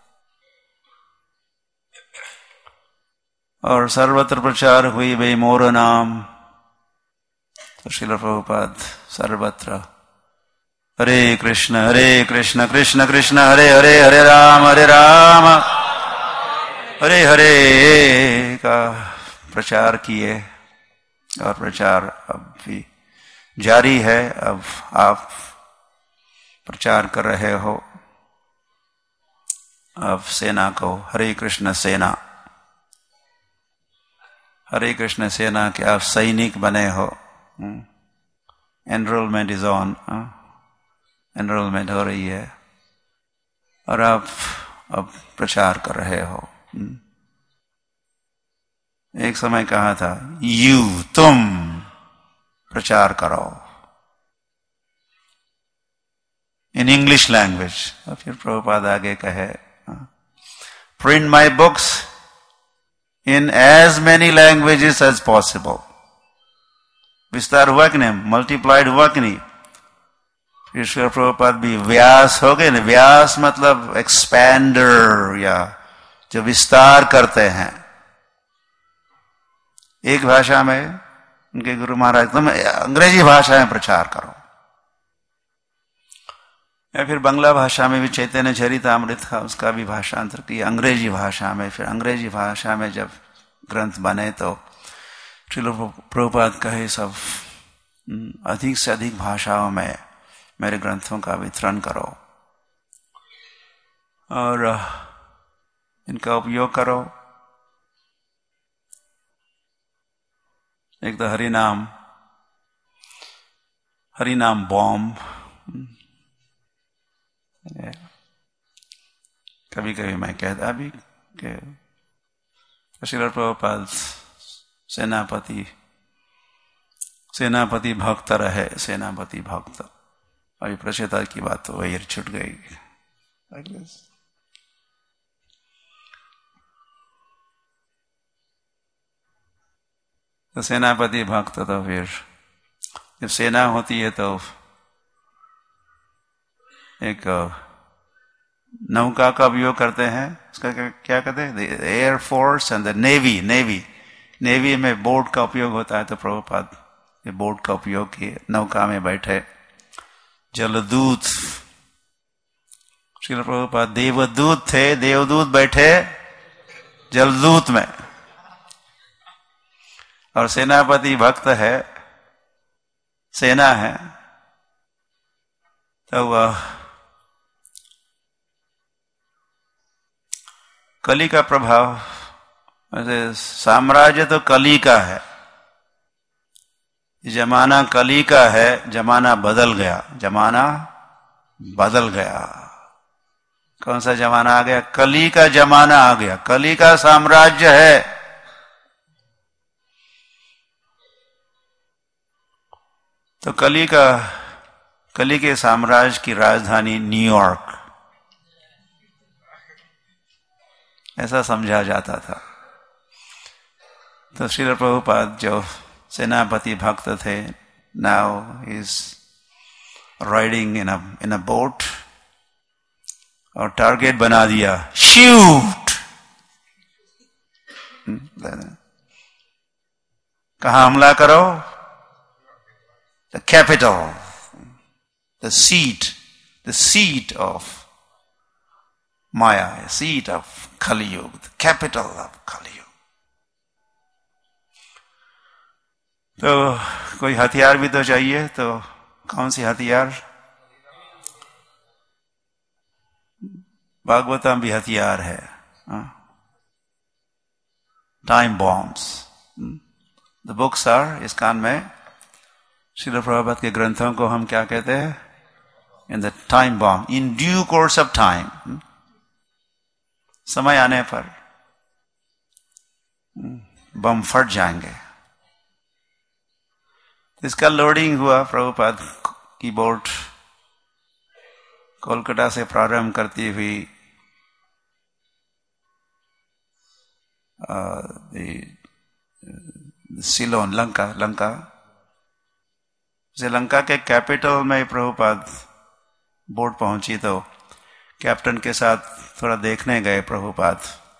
S1: और सर्वत्र प्रचार हुई भाई मोर नाम। तो श्रील प्रभुपाद सर्वत्र हरे कृष्ण हरे कृष्ण कृष्ण कृष्ण हरे हरे, हरे राम हरे राम हरे हरे का प्रचार किए, और प्रचार अब भी जारी है। अब आप प्रचार कर रहे हो, अब सेना को हरे कृष्ण सेना, हरे कृष्ण सेना के आप सैनिक बने हो। एनरोलमेंट इज ऑन, एनरोलमेंट हो रही है, और आप अब प्रचार कर रहे हो। एक समय कहा था यू, तुम प्रचार करो इन इंग्लिश लैंग्वेज। और फिर प्रभुपाद आगे कहे print my books in as many languages as possible. विस्तार हुआ कि नहीं, मल्टीप्लाइड हुआ कि नहीं। फिर श्री प्रभुपाद भी व्यास हो गए ना, व्यास मतलब एक्सपैंडर, या जो विस्तार करते हैं। एक भाषा में उनके गुरु महाराज तुम अंग्रेजी भाषा में प्रचार करो, या फिर बांग्ला भाषा में भी चैतन्य चरितामृत था, उसका भी भाषांतर किया अंग्रेजी भाषा में। फिर अंग्रेजी भाषा में जब ग्रंथ बने तो श्रील प्रभुपाद कहे सब अधिक से अधिक भाषाओं में मेरे ग्रंथों का वितरण करो और इनका उपयोग करो। एक तो हरि नाम, हरि नाम बॉम्ब। कभी कभी मैं कहता भी कि श्रील प्रभुपाद सेनापति सेनापति भक्त रहे, सेनापति भक्त। अभी प्रचेता की बात तो वही छूट गई। तो सेनापति भक्त, तो फिर जब सेना होती है तो एक नौका का उपयोग करते हैं, उसका क्या कहते हैं, air force and the navy. Navy navy में बोट का उपयोग होता है, तो प्रभुपाद ये बोट का उपयोग किए, नौका में बैठे। जलदूत, श्रील प्रभुपाद देवदूत थे, देवदूत बैठे जलदूत में। और सेनापति भक्त है, सेना है, तो वह कली का प्रभाव, वैसे साम्राज्य तो कली का है, जमाना कली का है, जमाना बदल गया, जमाना बदल गया। कौन सा जमाना आ गया? कली का जमाना आ गया, कली का साम्राज्य है। तो कली का कली के साम्राज्य की राजधानी न्यूयॉर्क, ऐसा समझा जाता था। तो श्रील प्रभुपाद जो सेनापति भक्त थे, now is riding in a in a boat, और टारगेट बना दिया, शूट। कहां हमला करो? The capital, the seat the seat of Maya है, seat of Kaliyuga, capital of Kaliyuga. तो कोई हथियार भी तो चाहिए, तो कौन सी हथियार? भागवतम भी हथियार है, time bombs. The books are, इस कान में श्रील प्रभुपाद के ग्रंथों को हम क्या कहते हैं? In the time bomb, in due course of time, समय आने पर बम फट जाएंगे। इसका लोडिंग हुआ। प्रभुपाद की बोट कोलकाता से प्रारंभ करती हुई सिलोन, लंका लंका श्रीलंका के कैपिटल में प्रभुपाद बोट पहुंची, तो कैप्टन के साथ थोड़ा देखने गए प्रभुपाद।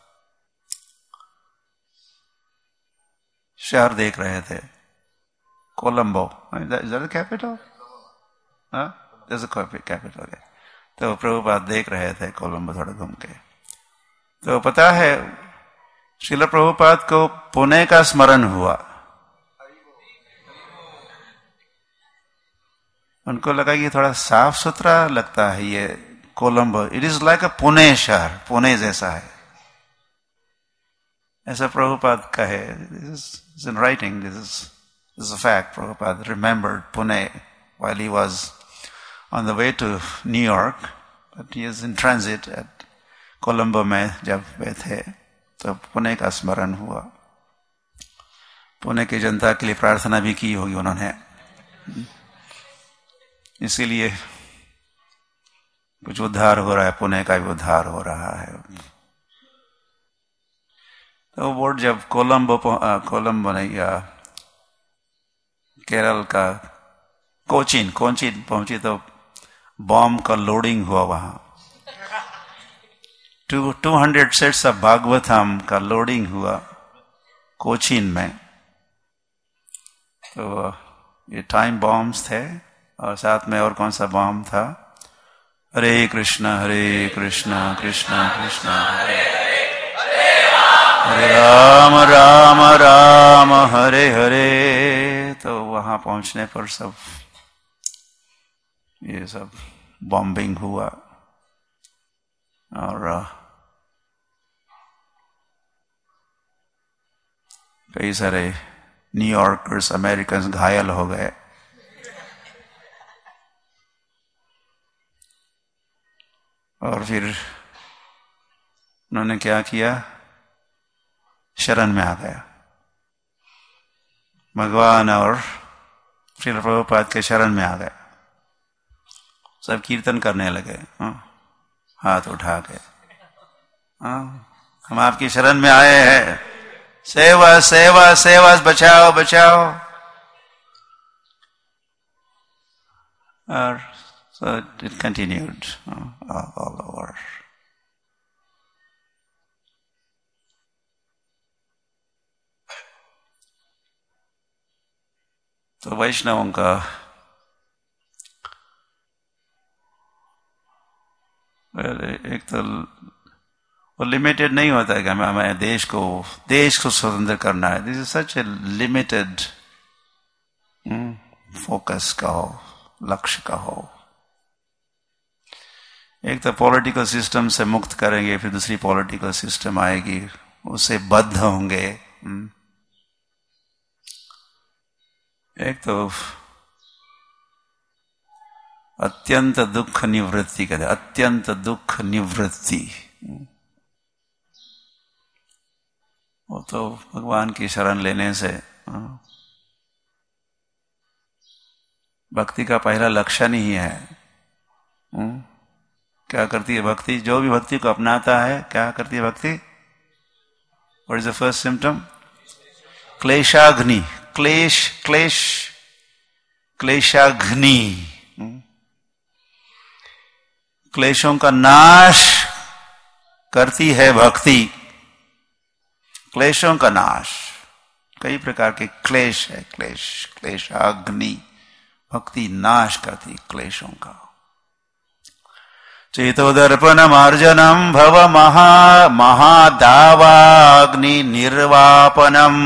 S1: शहर देख रहे थे, Colombo, is that the capital? हाँ, दैट्स द कैपिटल। तो प्रभुपाद देख रहे थे कोलंबो थोड़ा घूम के। तो पता है, श्रील प्रभुपाद को पुणे का स्मरण हुआ। उनको लगा ये थोड़ा साफ सुथरा लगता है ये Colombo, it is like a Pune शहर, पुणे जैसा है, ऐसा प्रभुपाद कहे। This is in writing, this is this is a fact. Prabhupada remembered Pune while he was on the way to New York, but he is in transit at Colombo में जब वे थे, तो पुणे का स्मरण हुआ। पुणे की जनता के लिए प्रार्थना भी की होगी उन्होंने, इसीलिए कुछ उद्धार हो रहा है, पुणे का भी उद्धार हो रहा है। तो बोट जब कोलंबो कोलंबो नहीं, केरल का कोचीन कोचीन पहुंची, तो बॉम्ब का लोडिंग हुआ वहां। Two two hundred sets of Bhagavatam का लोडिंग हुआ कोचीन में। तो ये टाइम बॉम्ब्स थे, और साथ में और कौन सा बॉम्ब था? हरे कृष्णा हरे कृष्णा कृष्णा कृष्णा हरे हरे राम राम राम हरे हरे। तो वहां पहुंचने पर सब ये सब बॉम्बिंग हुआ, और कई सारे न्यूयॉर्कर्स, अमेरिकन घायल हो गए। और फिर उन्होंने क्या किया? शरण में आ गया भगवान, और श्रील प्रभुपाद के शरण में आ गए। सब कीर्तन करने लगे, हाथ उठा के, हम आपकी शरण में आए हैं, सेवा सेवा सेवा, बचाओ बचाओ। और so it continued uh, all over. तो वैष्णवों का एक तो वो लिमिटेड नहीं होता है कि हमें हमारे देश को देश को स्वतंत्र करना है। This is such a limited focus का हो, लक्ष्य का हो। एक तो पॉलिटिकल सिस्टम से मुक्त करेंगे, फिर दूसरी पॉलिटिकल सिस्टम आएगी, उससे बद्ध होंगे। एक तो अत्यंत दुख निवृत्ति कहते, अत्यंत दुख निवृत्ति, वो तो भगवान की शरण लेने से। भक्ति का पहला लक्षण ही है। क्या करती है भक्ति? जो भी भक्ति को अपनाता है, क्या करती है भक्ति? What is the first symptom? क्लेशाग्नि, क्लेश क्लेश क्लेशाग्नि, क्लेशों का नाश करती है भक्ति। क्लेशों का नाश, कई प्रकार के क्लेश है, क्लेश क्लेशाग्नि, भक्ति नाश करती क्लेशों का। चेतोदर्पणमार्जनम भव महा महादावाग्नि निर्वापनम।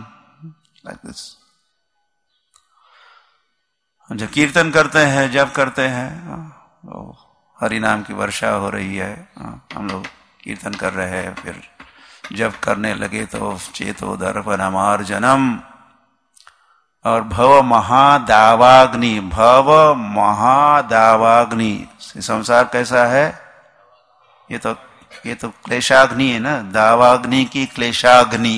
S1: जब कीर्तन करते हैं, जब करते हैं, हरि नाम की वर्षा हो रही है, हम लोग कीर्तन कर रहे हैं, फिर जब करने लगे तो चेतोदर्पणमार्जनम और भव महादावाग्नि, भव महादावाग्नि। संसार कैसा है? ये तो ये तो क्लेशाग्नि है ना, दावाग्नि की क्लेशाग्नि।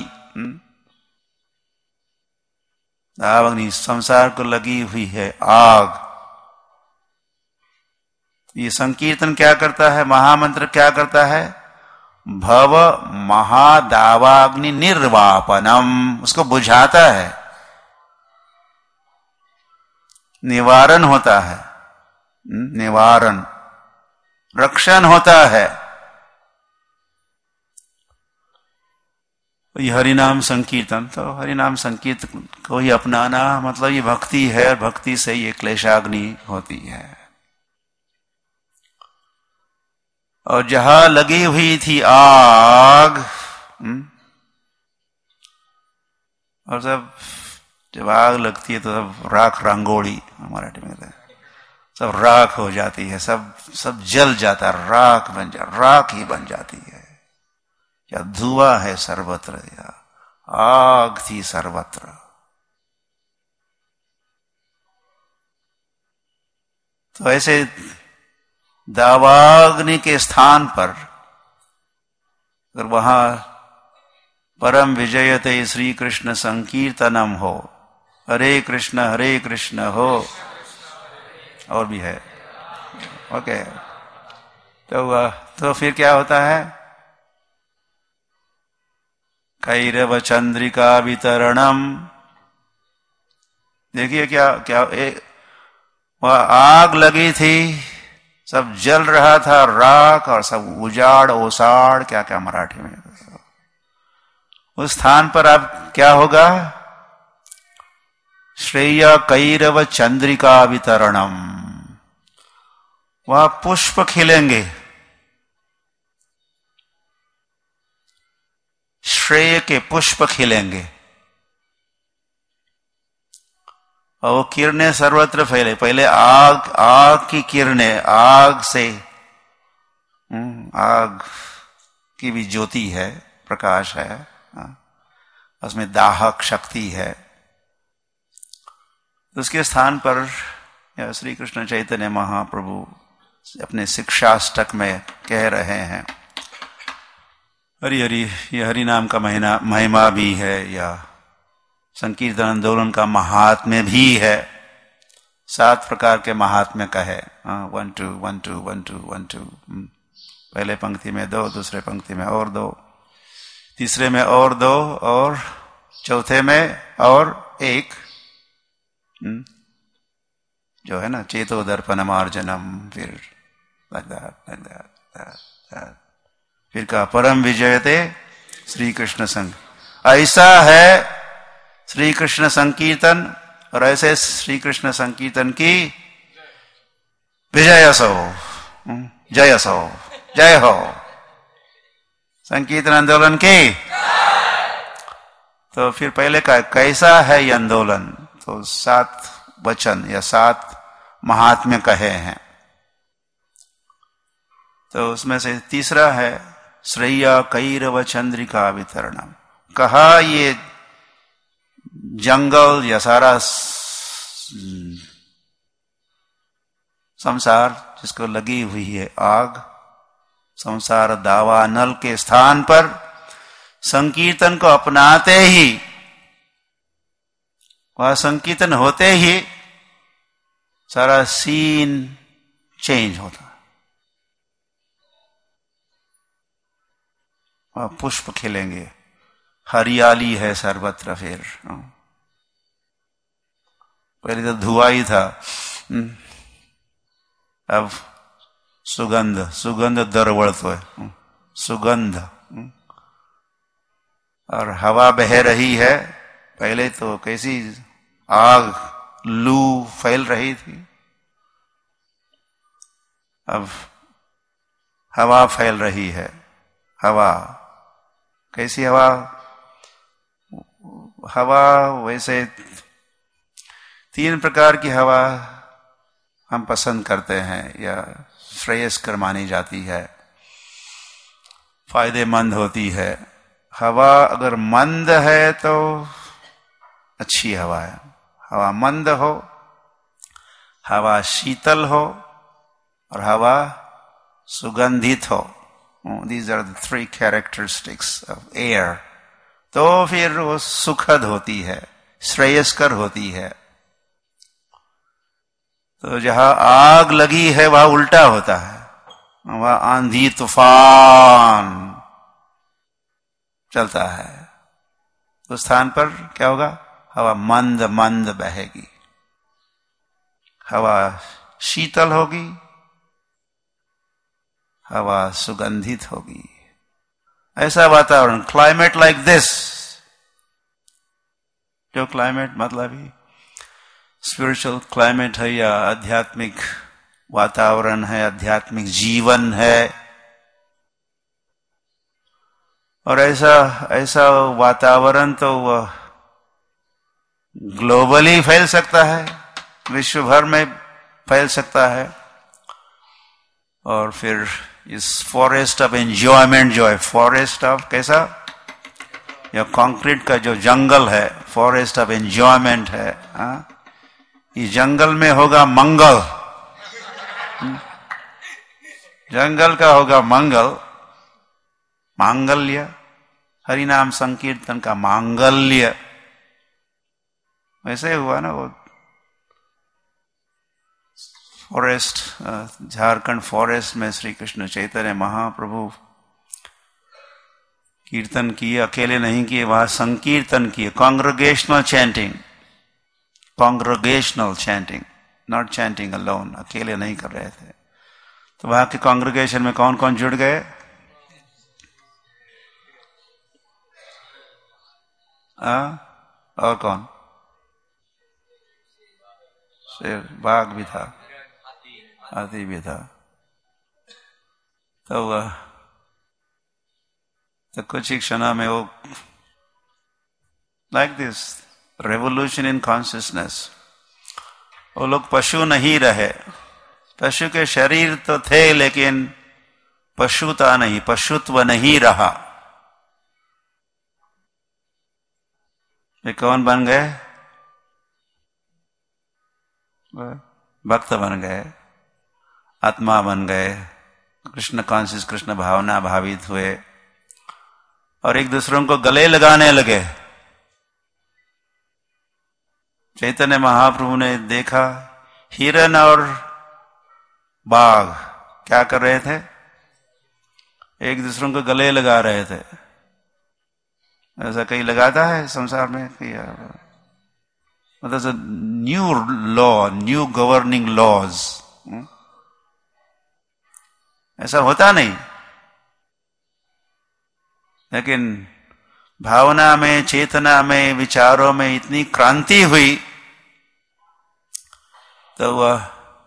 S1: दावाग्नि संसार को लगी हुई है आग। ये संकीर्तन क्या करता है? महामंत्र क्या करता है? भव महादावाग्नि निर्वापनम, उसको बुझाता है, निवारण होता है, निवारण, रक्षण होता है। ये हरिनाम संकीर्तन, तो हरिनाम संकीर्तन को ही अपनाना मतलब ये भक्ति है, और भक्ति से ये क्लेशाग्नि होती है। और जहां लगी हुई थी आग, और सब जब आग लगती है तो सब राख रंगोली, मराठी में कहते हैं, सब राख हो जाती है, सब सब जल जाता, राख बन जा राख ही बन जाती है। या धुआं है सर्वत्र, या आग थी सर्वत्र। तो ऐसे दावाग्नि के स्थान पर अगर वहां परम विजयते श्री कृष्ण संकीर्तनम हो, हरे कृष्ण हरे कृष्ण हो, और भी है, ओके, तो तो फिर क्या होता है? कैरव चंद्रिका वितरणम। देखिए क्या क्या, वह आग लगी थी, सब जल रहा था, राख, और सब उजाड़ ओसाड़, क्या क्या मराठी में। उस स्थान पर अब क्या होगा? श्रेय कैरव चंद्रिका वितरणम, वहां पुष्प खिलेंगे, श्रेय के पुष्प खिलेंगे, और वो किरणें सर्वत्र फैले। पहले आग, आग की किरणें, आग से, आग की भी ज्योति है, प्रकाश है, उसमें दाहक शक्ति है। उसके स्थान पर श्री कृष्ण चैतन्य महाप्रभु अपने शिक्षाष्टक में कह रहे हैं, हरि हरि, ये हरि नाम का महीना महिमा भी है, या संकीर्तन आंदोलन का महात्म्य भी है। सात प्रकार के महात्म्य का है, one two one two one two one two. पहले पंक्ति में दो, दूसरे पंक्ति में और दो, तीसरे में और दो, और चौथे में और एक, जो है ना चेतोदर्पणमार्जनम। फिर like that, like that, that, that. फिर कहा परम विजयते श्री कृष्ण संग। ऐसा है श्री कृष्ण संकीर्तन, और ऐसे श्री कृष्ण संकीर्तन की विजय सो, जय सो, जय हो संकीर्तन आंदोलन की। तो फिर पहले का कैसा है ये आंदोलन, तो सात वचन या सात महात्म्य कहे हैं। तो उसमें से तीसरा है श्रेया कैरव चंद्रिका वितरणम। कहा ये जंगल या सारा संसार जिसको लगी हुई है आग, संसार दावा नल के स्थान पर संकीर्तन को अपनाते ही, वह संकीर्तन होते ही सारा सीन चेंज होता, वह पुष्प खिलेंगे, हरियाली है सर्वत्र। फिर पहले तो धुआं ही था, अब सुगंध, सुगंध दरवड़तो है, सुगंध, और हवा बह रही है। पहले तो कैसी आग, लू फैल रही थी, अब हवा फैल रही है। हवा कैसी हवा? हवा वैसे तीन प्रकार की हवा हम पसंद करते हैं या श्रेयस्कर मानी जाती है, फायदेमंद होती है। हवा अगर मंद है तो अच्छी हवा है। हवा मंद हो, हवा शीतल हो और हवा सुगंधित हो। These are the three characteristics of air. तो फिर वो सुखद होती है, श्रेयस्कर होती है। तो जहां आग लगी है वहां उल्टा होता है, वहां आंधी तूफान चलता है। उस स्थान पर क्या होगा? हवा मंद मंद बहेगी, हवा शीतल होगी, हवा सुगंधित होगी। ऐसा वातावरण, क्लाइमेट लाइक दिस, जो क्लाइमेट मतलब ही स्पिरिचुअल क्लाइमेट है या आध्यात्मिक वातावरण है, आध्यात्मिक जीवन है। और ऐसा ऐसा वातावरण तो वह ग्लोबली फैल सकता है, विश्व भर में फैल सकता है। और फिर इस फॉरेस्ट ऑफ एंजॉयमेंट जो है, फॉरेस्ट ऑफ कैसा, या कंक्रीट का जो जंगल है, फॉरेस्ट ऑफ एंजॉयमेंट है। हाँ, इस जंगल में होगा मंगल, जंगल का होगा मंगल, मांगल्य, हरि नाम संकीर्तन का मांगल्य। वैसे हुआ ना वो फॉरेस्ट, झारखंड फॉरेस्ट में श्री कृष्ण चैतन्य महाप्रभु कीर्तन किए, अकेले नहीं किए, वहां संकीर्तन किए, congregational chanting, congregational chanting, not chanting alone, अकेले नहीं कर रहे थे। तो वहां के कांग्रेगेशन में कौन कौन जुड़ गए? आ? और कौन? शेर, बाघ भी था, हाथी भी था। तो वह तो कुछ ही क्षणों में वो like this revolution in consciousness, वो लोग पशु नहीं रहे। पशु के शरीर तो थे लेकिन पशुता नहीं, पशुत्व नहीं रहा। वे कौन बन गए? भक्त बन गए, आत्मा बन गए, कृष्ण कॉन्शियस, कृष्ण भावना भावित हुए और एक दूसरों को गले लगाने लगे। चैतन्य महाप्रभु ने देखा हिरन और बाघ क्या कर रहे थे? एक दूसरों को गले लगा रहे थे। ऐसा कहीं लगाता है संसार में? मतलब new law, new governing laws, ऐसा होता नहीं। लेकिन भावना में, चेतना में, विचारों में इतनी क्रांति हुई तो वह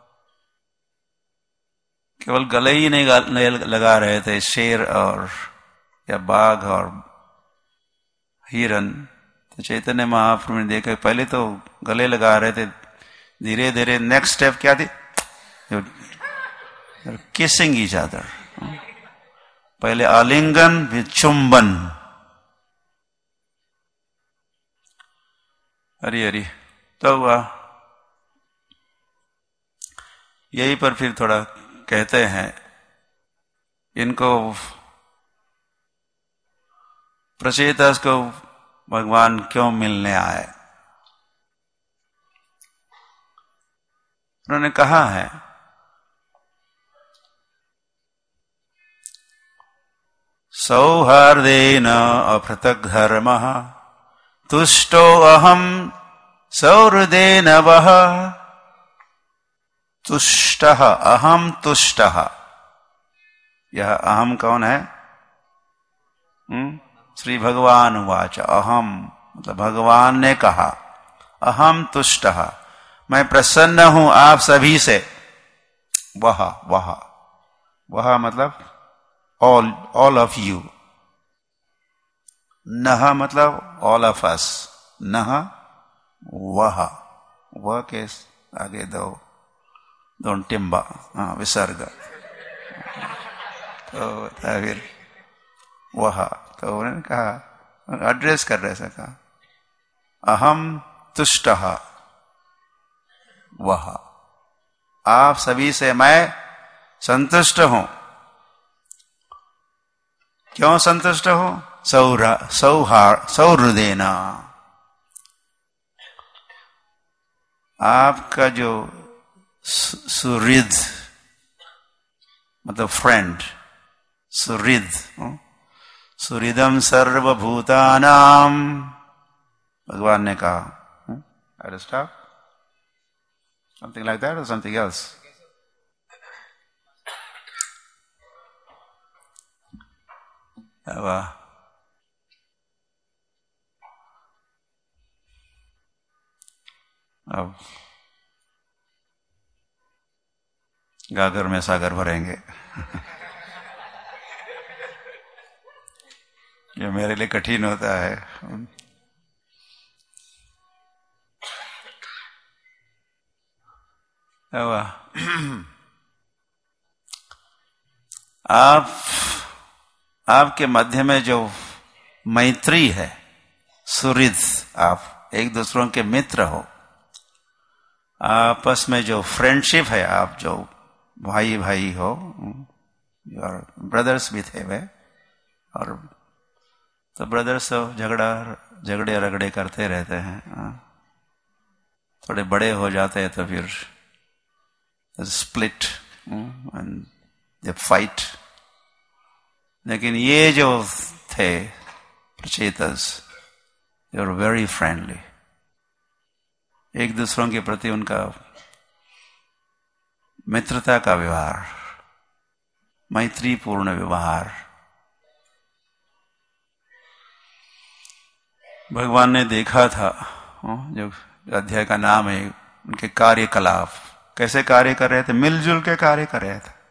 S1: केवल गले ही नहीं लगा रहे थे, शेर और या बाघ और हिरन। तो चैतन्य महाप्रभु ने देखा, पहले तो गले लगा रहे थे, धीरे धीरे नेक्स्ट स्टेप क्या थी? Kissing each other. पहले आलिंगन, फिर चुंबन। हरी हरी। तो वह यही पर फिर थोड़ा कहते हैं, इनको प्रचेतस को भगवान क्यों मिलने आए? उन्होंने कहा है सौहार्देन अपृथक् धर्मः तुष्टो अहम सौहृदेन वः। तुष्टः, अहम तुष्टः। यह अहम कौन है? हुँ? श्री भगवान वाच अहम, मतलब भगवान ने कहा अहम तुष्टः, मैं प्रसन्न हूं आप सभी से। वह वह वह मतलब all, all of you. Naha मतलब all of us. Naha वह, वह के आगे दो दो टिम्बा, हाँ विसर्ग, तो फिर वह, तो उन्होंने कहा एड्रेस कर रहे सका अहम तुष्टः वह, आप सभी से मैं संतुष्ट हूं। क्यों संतुष्ट हूं? सौरा सौहार सौहृदेना, आपका जो सुहृद मतलब फ्रेंड, सुहृद, सुहृदम सर्वभूतानाम, भगवान ने कहा। I'll stop. Something like that or something else? अब अब गागर में सागर भरेंगे। ये मेरे लिए कठिन होता है। आप आपके मध्य में जो मैत्री है, सुहृद, आप एक दूसरों के मित्र हो, आपस में जो फ्रेंडशिप है, आप जो भाई भाई हो, और ब्रदर्स भी थे वे, और तो ब्रदर्स तो झगड़ा झगड़े रगड़े करते रहते हैं, थोड़े बड़े हो जाते हैं तो फिर स्प्लिट एंड दे फाइट। लेकिन ये जो थे Prachetas, they are very friendly, एक दूसरों के प्रति उनका मित्रता का व्यवहार, मैत्रीपूर्ण व्यवहार। भगवान ने देखा था, जो अध्याय का नाम है, उनके कार्यकलाप कैसे कार्य कर रहे थे, मिलजुल के कार्य कर रहे थे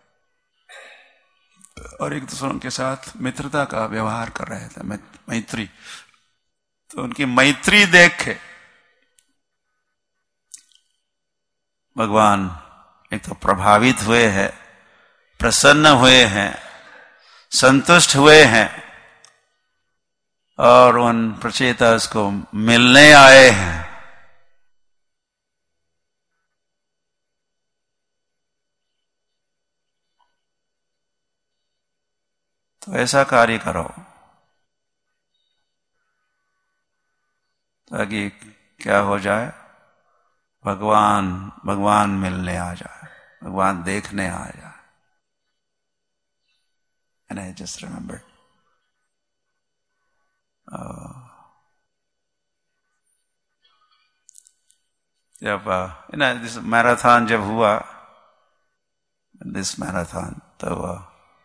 S1: और एक दूसरों के साथ मित्रता का व्यवहार कर रहे थे, मैत्री। तो उनकी मैत्री देख के भगवान एक तो प्रभावित हुए हैं, प्रसन्न हुए हैं, संतुष्ट हुए हैं और उन प्रचेतस को मिलने आए हैं। तो ऐसा कार्य करो ताकि क्या हो जाए, भगवान भगवान मिलने आ जाए, भगवान देखने आ जाए। And I just remembered. Uh, जब ना दिस मैराथन जब हुआ, दिस मैराथन, तो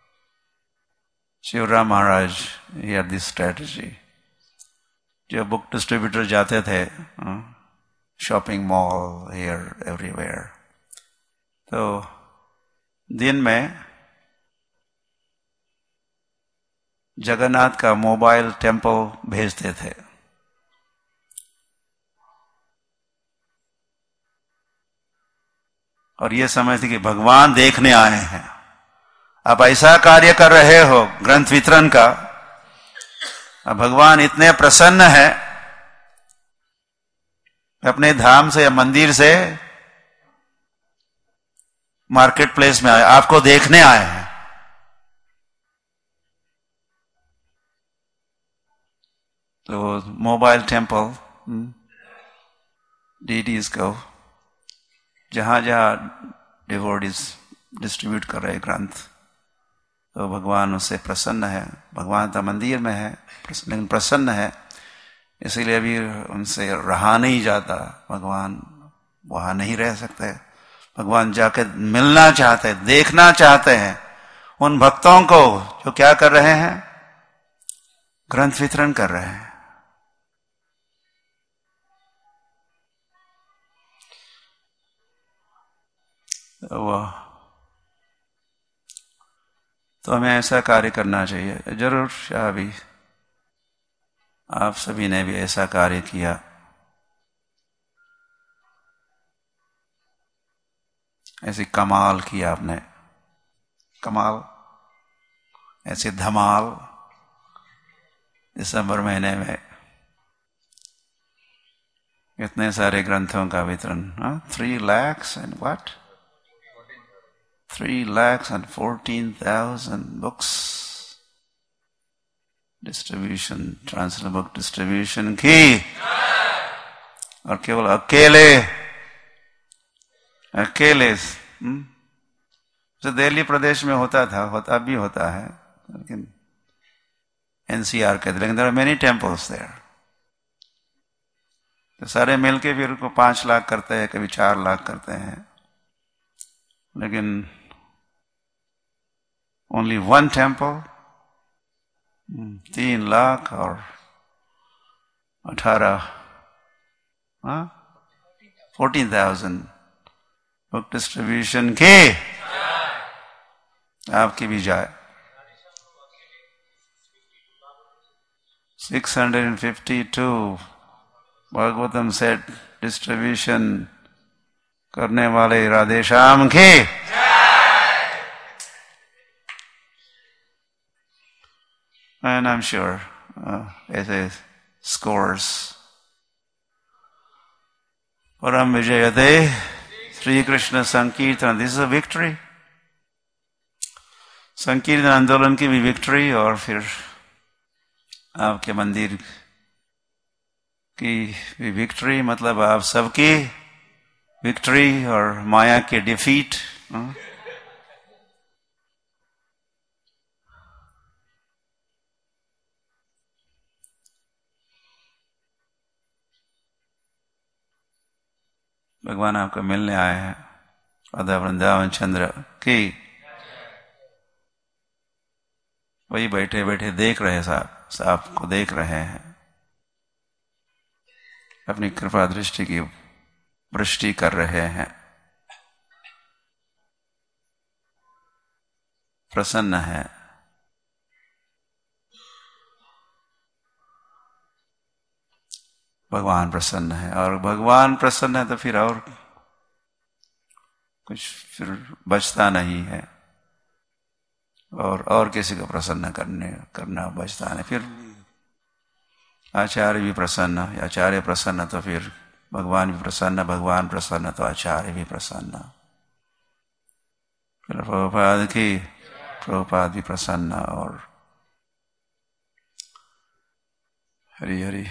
S1: Shivram Maharaj he had this strategy. जो बुक डिस्ट्रीब्यूटर जाते थे शॉपिंग मॉल हियर एवरीवेयर, तो दिन में जगन्नाथ का मोबाइल टेम्पो भेजते थे। और ये समझते कि भगवान देखने आए हैं। आप ऐसा कार्य कर रहे हो ग्रंथ वितरण का, अब भगवान इतने प्रसन्न है, अपने धाम से या मंदिर से मार्केट प्लेस में आए, आपको देखने आए हैं। तो मोबाइल टेम्पल डीटीज को जहां जहां डिवोटीज डिस्ट्रीब्यूट कर रहे ग्रंथ, तो भगवान उससे प्रसन्न है। भगवान तो मंदिर में है लेकिन प्रसन्न है, इसीलिए अभी उनसे रहा नहीं जाता। भगवान वहां नहीं रह सकते, भगवान जाके मिलना चाहते, देखना चाहते हैं उन भक्तों को जो क्या कर रहे हैं, ग्रंथ वितरण कर रहे हैं। वो तो हमें ऐसा कार्य करना चाहिए। जरूर शाह भी, आप सभी ने भी ऐसा कार्य किया। ऐसी कमाल किया आपने, कमाल, ऐसे धमाल दिसंबर महीने में इतने सारे ग्रंथों का वितरण। Three lakhs and what three lakhs and fourteen thousand books distribution, translate book distribution की। और केवल अकेले अकेले हुँ? जो दिल्ली प्रदेश में होता था, होता भी होता है, लेकिन एनसीआर कहते, लेकिन there are many temples there. तो सारे मिलके फिर उनको पांच लाख करते हैं, कभी चार लाख करते हैं, लेकिन ओनली वन टेम्पल तीन लाख और अठारह फोर्टीन थाउजेंड बुक डिस्ट्रीब्यूशन के। आपकी भी जाए। Six hundred fifty two Bhagavatam set distribution करने वाले राधे श्याम के। And I'm sure uh, it is scores. Param Vijayate, Sri Krishna Sankirtan. This is a victory. संकीर्तन आंदोलन की भी विक्ट्री, और फिर आपके मंदिर की भी विक्ट्री, मतलब आप सबकी विक्ट्री और माया के डिफीट। भगवान आपको मिलने आए हैं। राधा वृंदावन चंद्र की। वही बैठे बैठे देख रहे हैं, साहब साहब को देख रहे हैं, अपनी कृपा दृष्टि की वृष्टि कर रहे हैं, प्रसन्न है। भगवान प्रसन्न है, और भगवान प्रसन्न है तो फिर और कुछ फिर बचता नहीं है, और और किसी को प्रसन्न करने करना बचता नहीं। फिर आचार्य भी प्रसन्न, आचार्य प्रसन्न तो फिर भगवान भी प्रसन्न, भगवान प्रसन्न तो आचार्य भी प्रसन्न। फिर प्रभुपाद की प्रभुपाद भी प्रसन्न। और Hari Hari.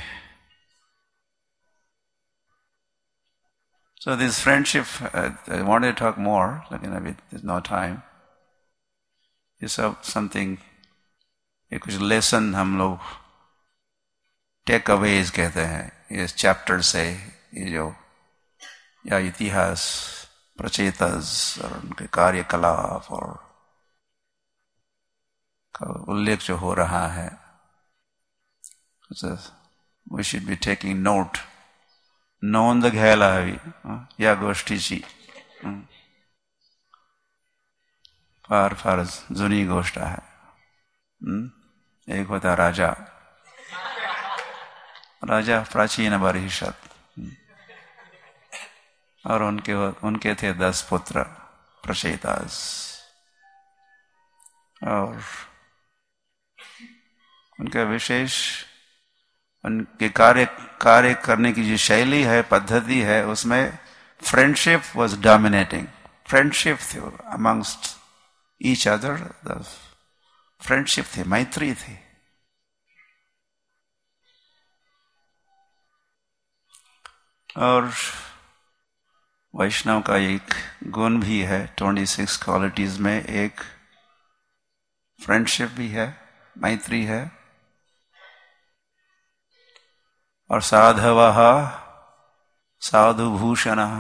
S1: So this friendship, uh, I wanted to talk more, लेकिन अभी there's no time. ये सब something, ये कुछ लेसन हम लोग टेक अवेज कहते हैं इस चैप्टर से। ये जो या इतिहास प्रचेतस और उनके कार्यकलाप और का उल्लेख जो हो रहा है, we should be taking note. नोंद घ्यायला हवी या गोष्टीची। फार फार जुनी गोष्ट आहे। एक होता राजा, राजा प्राचीन बर्हिषद, और उनके उनके थे दस पुत्र प्रचेतास, और उनका विशेष उनके कार्य कार्य करने की जो शैली है, पद्धति है, उसमें फ्रेंडशिप वाज डोमिनेटिंग। फ्रेंडशिप थी अमंगस्ट ईच अदर, फ्रेंडशिप थी, मैत्री थी। और वैष्णव का एक गुण भी है, ट्वेंटी सिक्स क्वालिटीज में एक फ्रेंडशिप भी है, मैत्री है। और साधवः साधुभूषणः,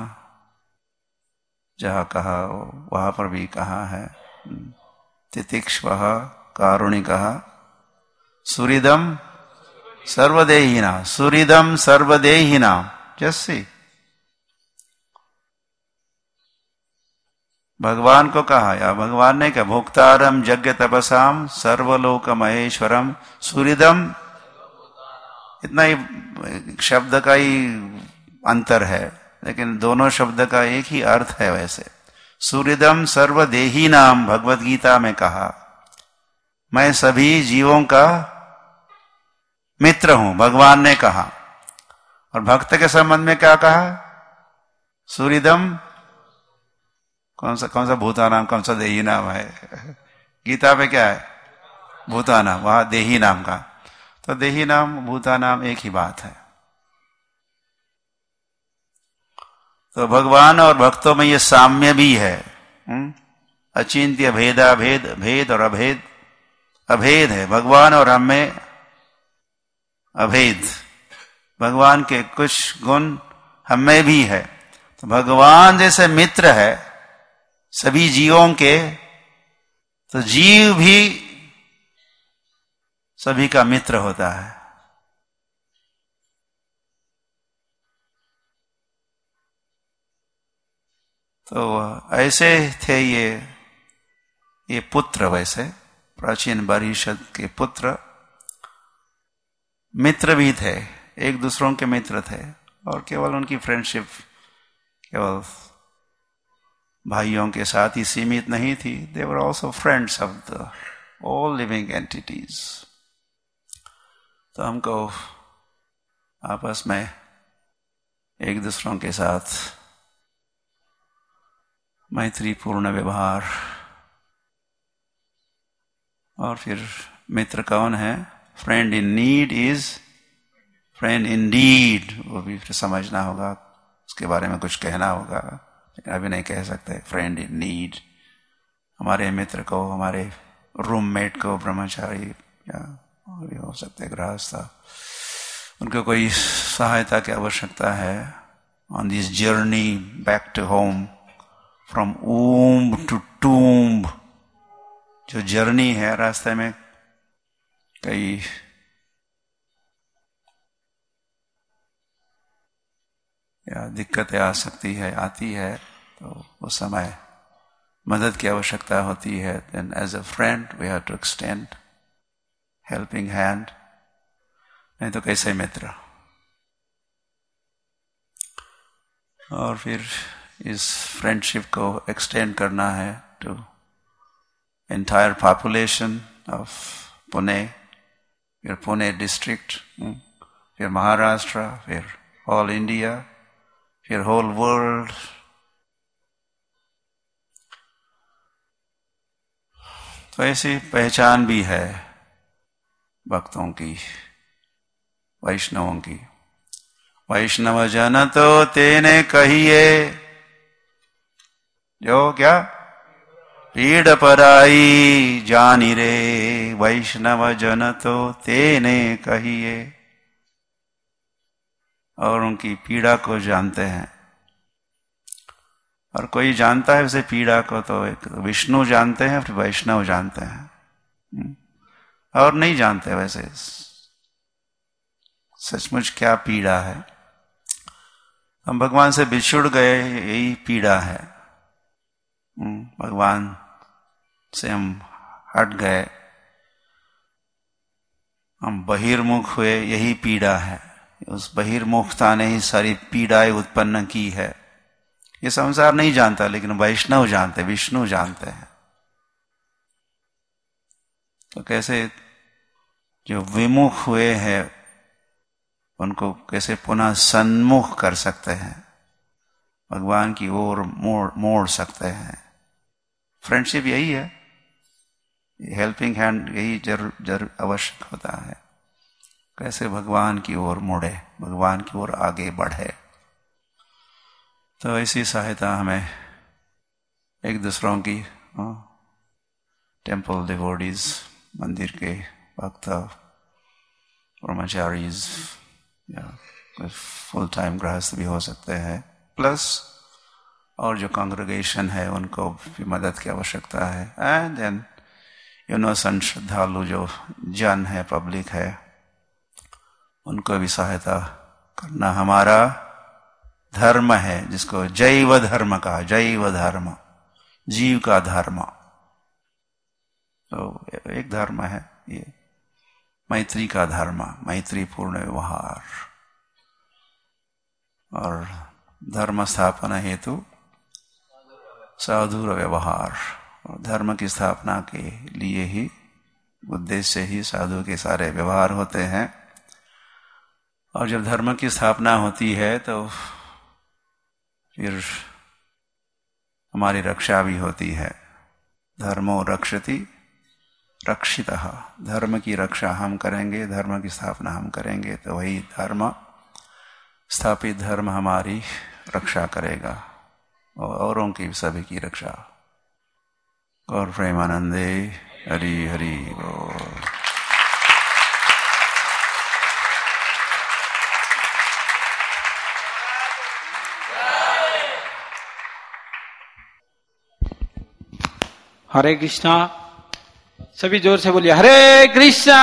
S1: जहाँ कहा वहां पर भी कहा है। तितिक्ष्वः कारुणिकः, सुहृदं सर्वदेहिनां, सुहृदं सर्वदेहिनां। जस्ट सी, भगवान को कहा, या भगवान ने कहा भोक्तारम यज्ञ तपसाम सर्वलोक महेश्वरम सूर्यदम। इतना ही शब्द का ही अंतर है, लेकिन दोनों शब्द का एक ही अर्थ है। वैसे सूर्यदम सर्वदेही नाम भगवत गीता में कहा, मैं सभी जीवों का मित्र हूं, भगवान ने कहा। और भक्त के संबंध में क्या कहा? सूर्यदम कौन सा कौन सा भूता नाम, कौन सा देही नाम है? गीता में क्या है? भूता नाम, वहां देही नाम का। तो देही नाम भूता नाम एक ही बात है। तो भगवान और भक्तों में ये साम्य भी है। अचिंत्य भेदा भेद, भेद और अभेद अभेद है। भगवान और हम में अभेद। भगवान के कुछ गुण हम में भी है। तो भगवान जैसे मित्र है सभी जीवों के, तो जीव भी सभी का मित्र होता है। तो ऐसे थे ये ये पुत्र, वैसे प्राचीन परिषद के पुत्र मित्र भी थे, एक दूसरों के मित्र थे। और केवल उनकी फ्रेंडशिप केवल भाइयों के साथ ही सीमित नहीं थी। They were also friends of the all living entities. तो हमको आपस में एक दूसरों के साथ मैत्रीपूर्ण व्यवहार। और फिर मित्र कौन है? Friend in need is friend in deed. वो भी फिर समझना होगा, उसके बारे में कुछ कहना होगा, लेकिन अभी नहीं कह सकते। फ्रेंड इन नीड, हमारे मित्र को, हमारे रूममेट को, ब्रह्मचारी या और भी हो सकते गृहस्थ, उनको कोई सहायता की आवश्यकता है on this journey back to home, from womb to tomb. जो जर्नी है, रास्ते में कई या दिक्कतें आ सकती है, आती है, तो उस समय मदद की आवश्यकता होती है। Then as a friend we have to extend helping hand, नहीं तो कैसे मित्र। और फिर इस फ्रेंडशिप को एक्सटेंड करना है to entire population of Pune, फिर पुणे डिस्ट्रिक्ट, फिर महाराष्ट्र, फिर ऑल इंडिया, फिर होल वर्ल्ड। तो ऐसी पहचान भी है भक्तों की, वैष्णवों की। वैष्णव जन तो तेने कहिए, जो क्या पीड़ पराई जानी रे। वैष्णव जन तो तेने कहिए, और उनकी पीड़ा को जानते हैं। और कोई जानता है उसे पीड़ा को, तो एक विष्णु जानते हैं, फिर वैष्णव जानते हैं, और नहीं जानते वैसे सचमुच क्या पीड़ा है। हम भगवान से बिछुड़ गए, यही पीड़ा है। भगवान से हम हट गए, हम बहिर्मुख हुए, यही पीड़ा है। उस बहिर्मुखता ने ही सारी पीड़ाएं उत्पन्न की है। ये संसार नहीं जानता, लेकिन वैष्णव जानते, विष्णु जानते हैं। तो कैसे जो विमुख हुए हैं उनको कैसे पुनः सन्मुख कर सकते हैं, भगवान की ओर मोड़ मोड़ सकते हैं। फ्रेंडशिप यही है, हेल्पिंग हैंड यही जरूर जरूर आवश्यक होता है। कैसे भगवान की ओर मुड़े, भगवान की ओर आगे बढ़े। तो ऐसी सहायता हमें एक दूसरों की, टेम्पल डिवोटीज, मंदिर के भक्त, ब्रह्मचारीज या फुल टाइम गृहस्थ भी हो सकते हैं, प्लस और जो कांग्रेगेशन है उनको भी मदद की आवश्यकता है। एंड देन इनोसेंट श्रद्धालु जो जन है, पब्लिक है, उनको भी सहायता करना हमारा धर्म है, जिसको जैव धर्म कहा। जैव धर्म, जीव का धर्म। तो एक धर्म है ये मैत्री का धर्म, मैत्री पूर्ण व्यवहार। और धर्म स्थापना हेतु साधुर व्यवहार। और धर्म की स्थापना के लिए ही, उद्देश्य ही साधु के सारे व्यवहार होते हैं। और जब धर्म की स्थापना होती है तो फिर हमारी रक्षा भी होती है। धर्मो रक्षति रक्षितः। धर्म की रक्षा हम करेंगे, धर्म की स्थापना हम करेंगे, तो वही धर्म स्थापित धर्म हमारी रक्षा करेगा और औरों की सभी की रक्षा। और प्रेमानंदे हरि हरि बोल।
S4: हरे कृष्णा। सभी जोर से बोलिए हरे कृष्णा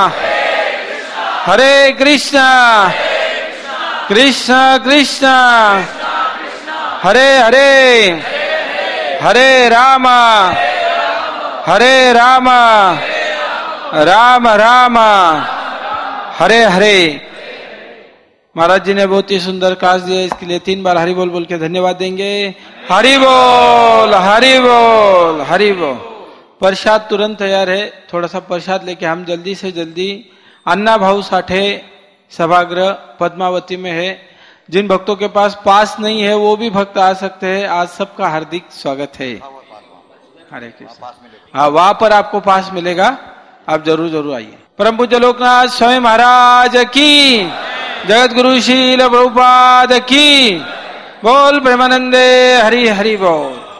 S4: हरे कृष्णा कृष्णा कृष्णा हरे हरे हरे रामा हरे रामा राम राम हरे हरे। महाराज जी ने बहुत ही सुंदर काज दिया, इसके लिए तीन बार हरि बोल बोल के धन्यवाद देंगे। हरि बोल हरि बोल हरि बोल। प्रसाद तुरंत तैयार है, थोड़ा सा प्रसाद लेके हम जल्दी से जल्दी अन्ना भाऊ साठे सभागृह पद्मावती में है। जिन भक्तों के पास पास नहीं है वो भी भक्त आ सकते हैं। आज सबका हार्दिक स्वागत है। हरे कृष्ण। हाँ, वहां पर आपको पास मिलेगा, आप जरूर जरूर आइए। परम पूज्य लोकनाथ स्वामी महाराज की, जगत गुरु शील प्रभुपाद की, बोल प्रेमानंदे हरि हरि बोल।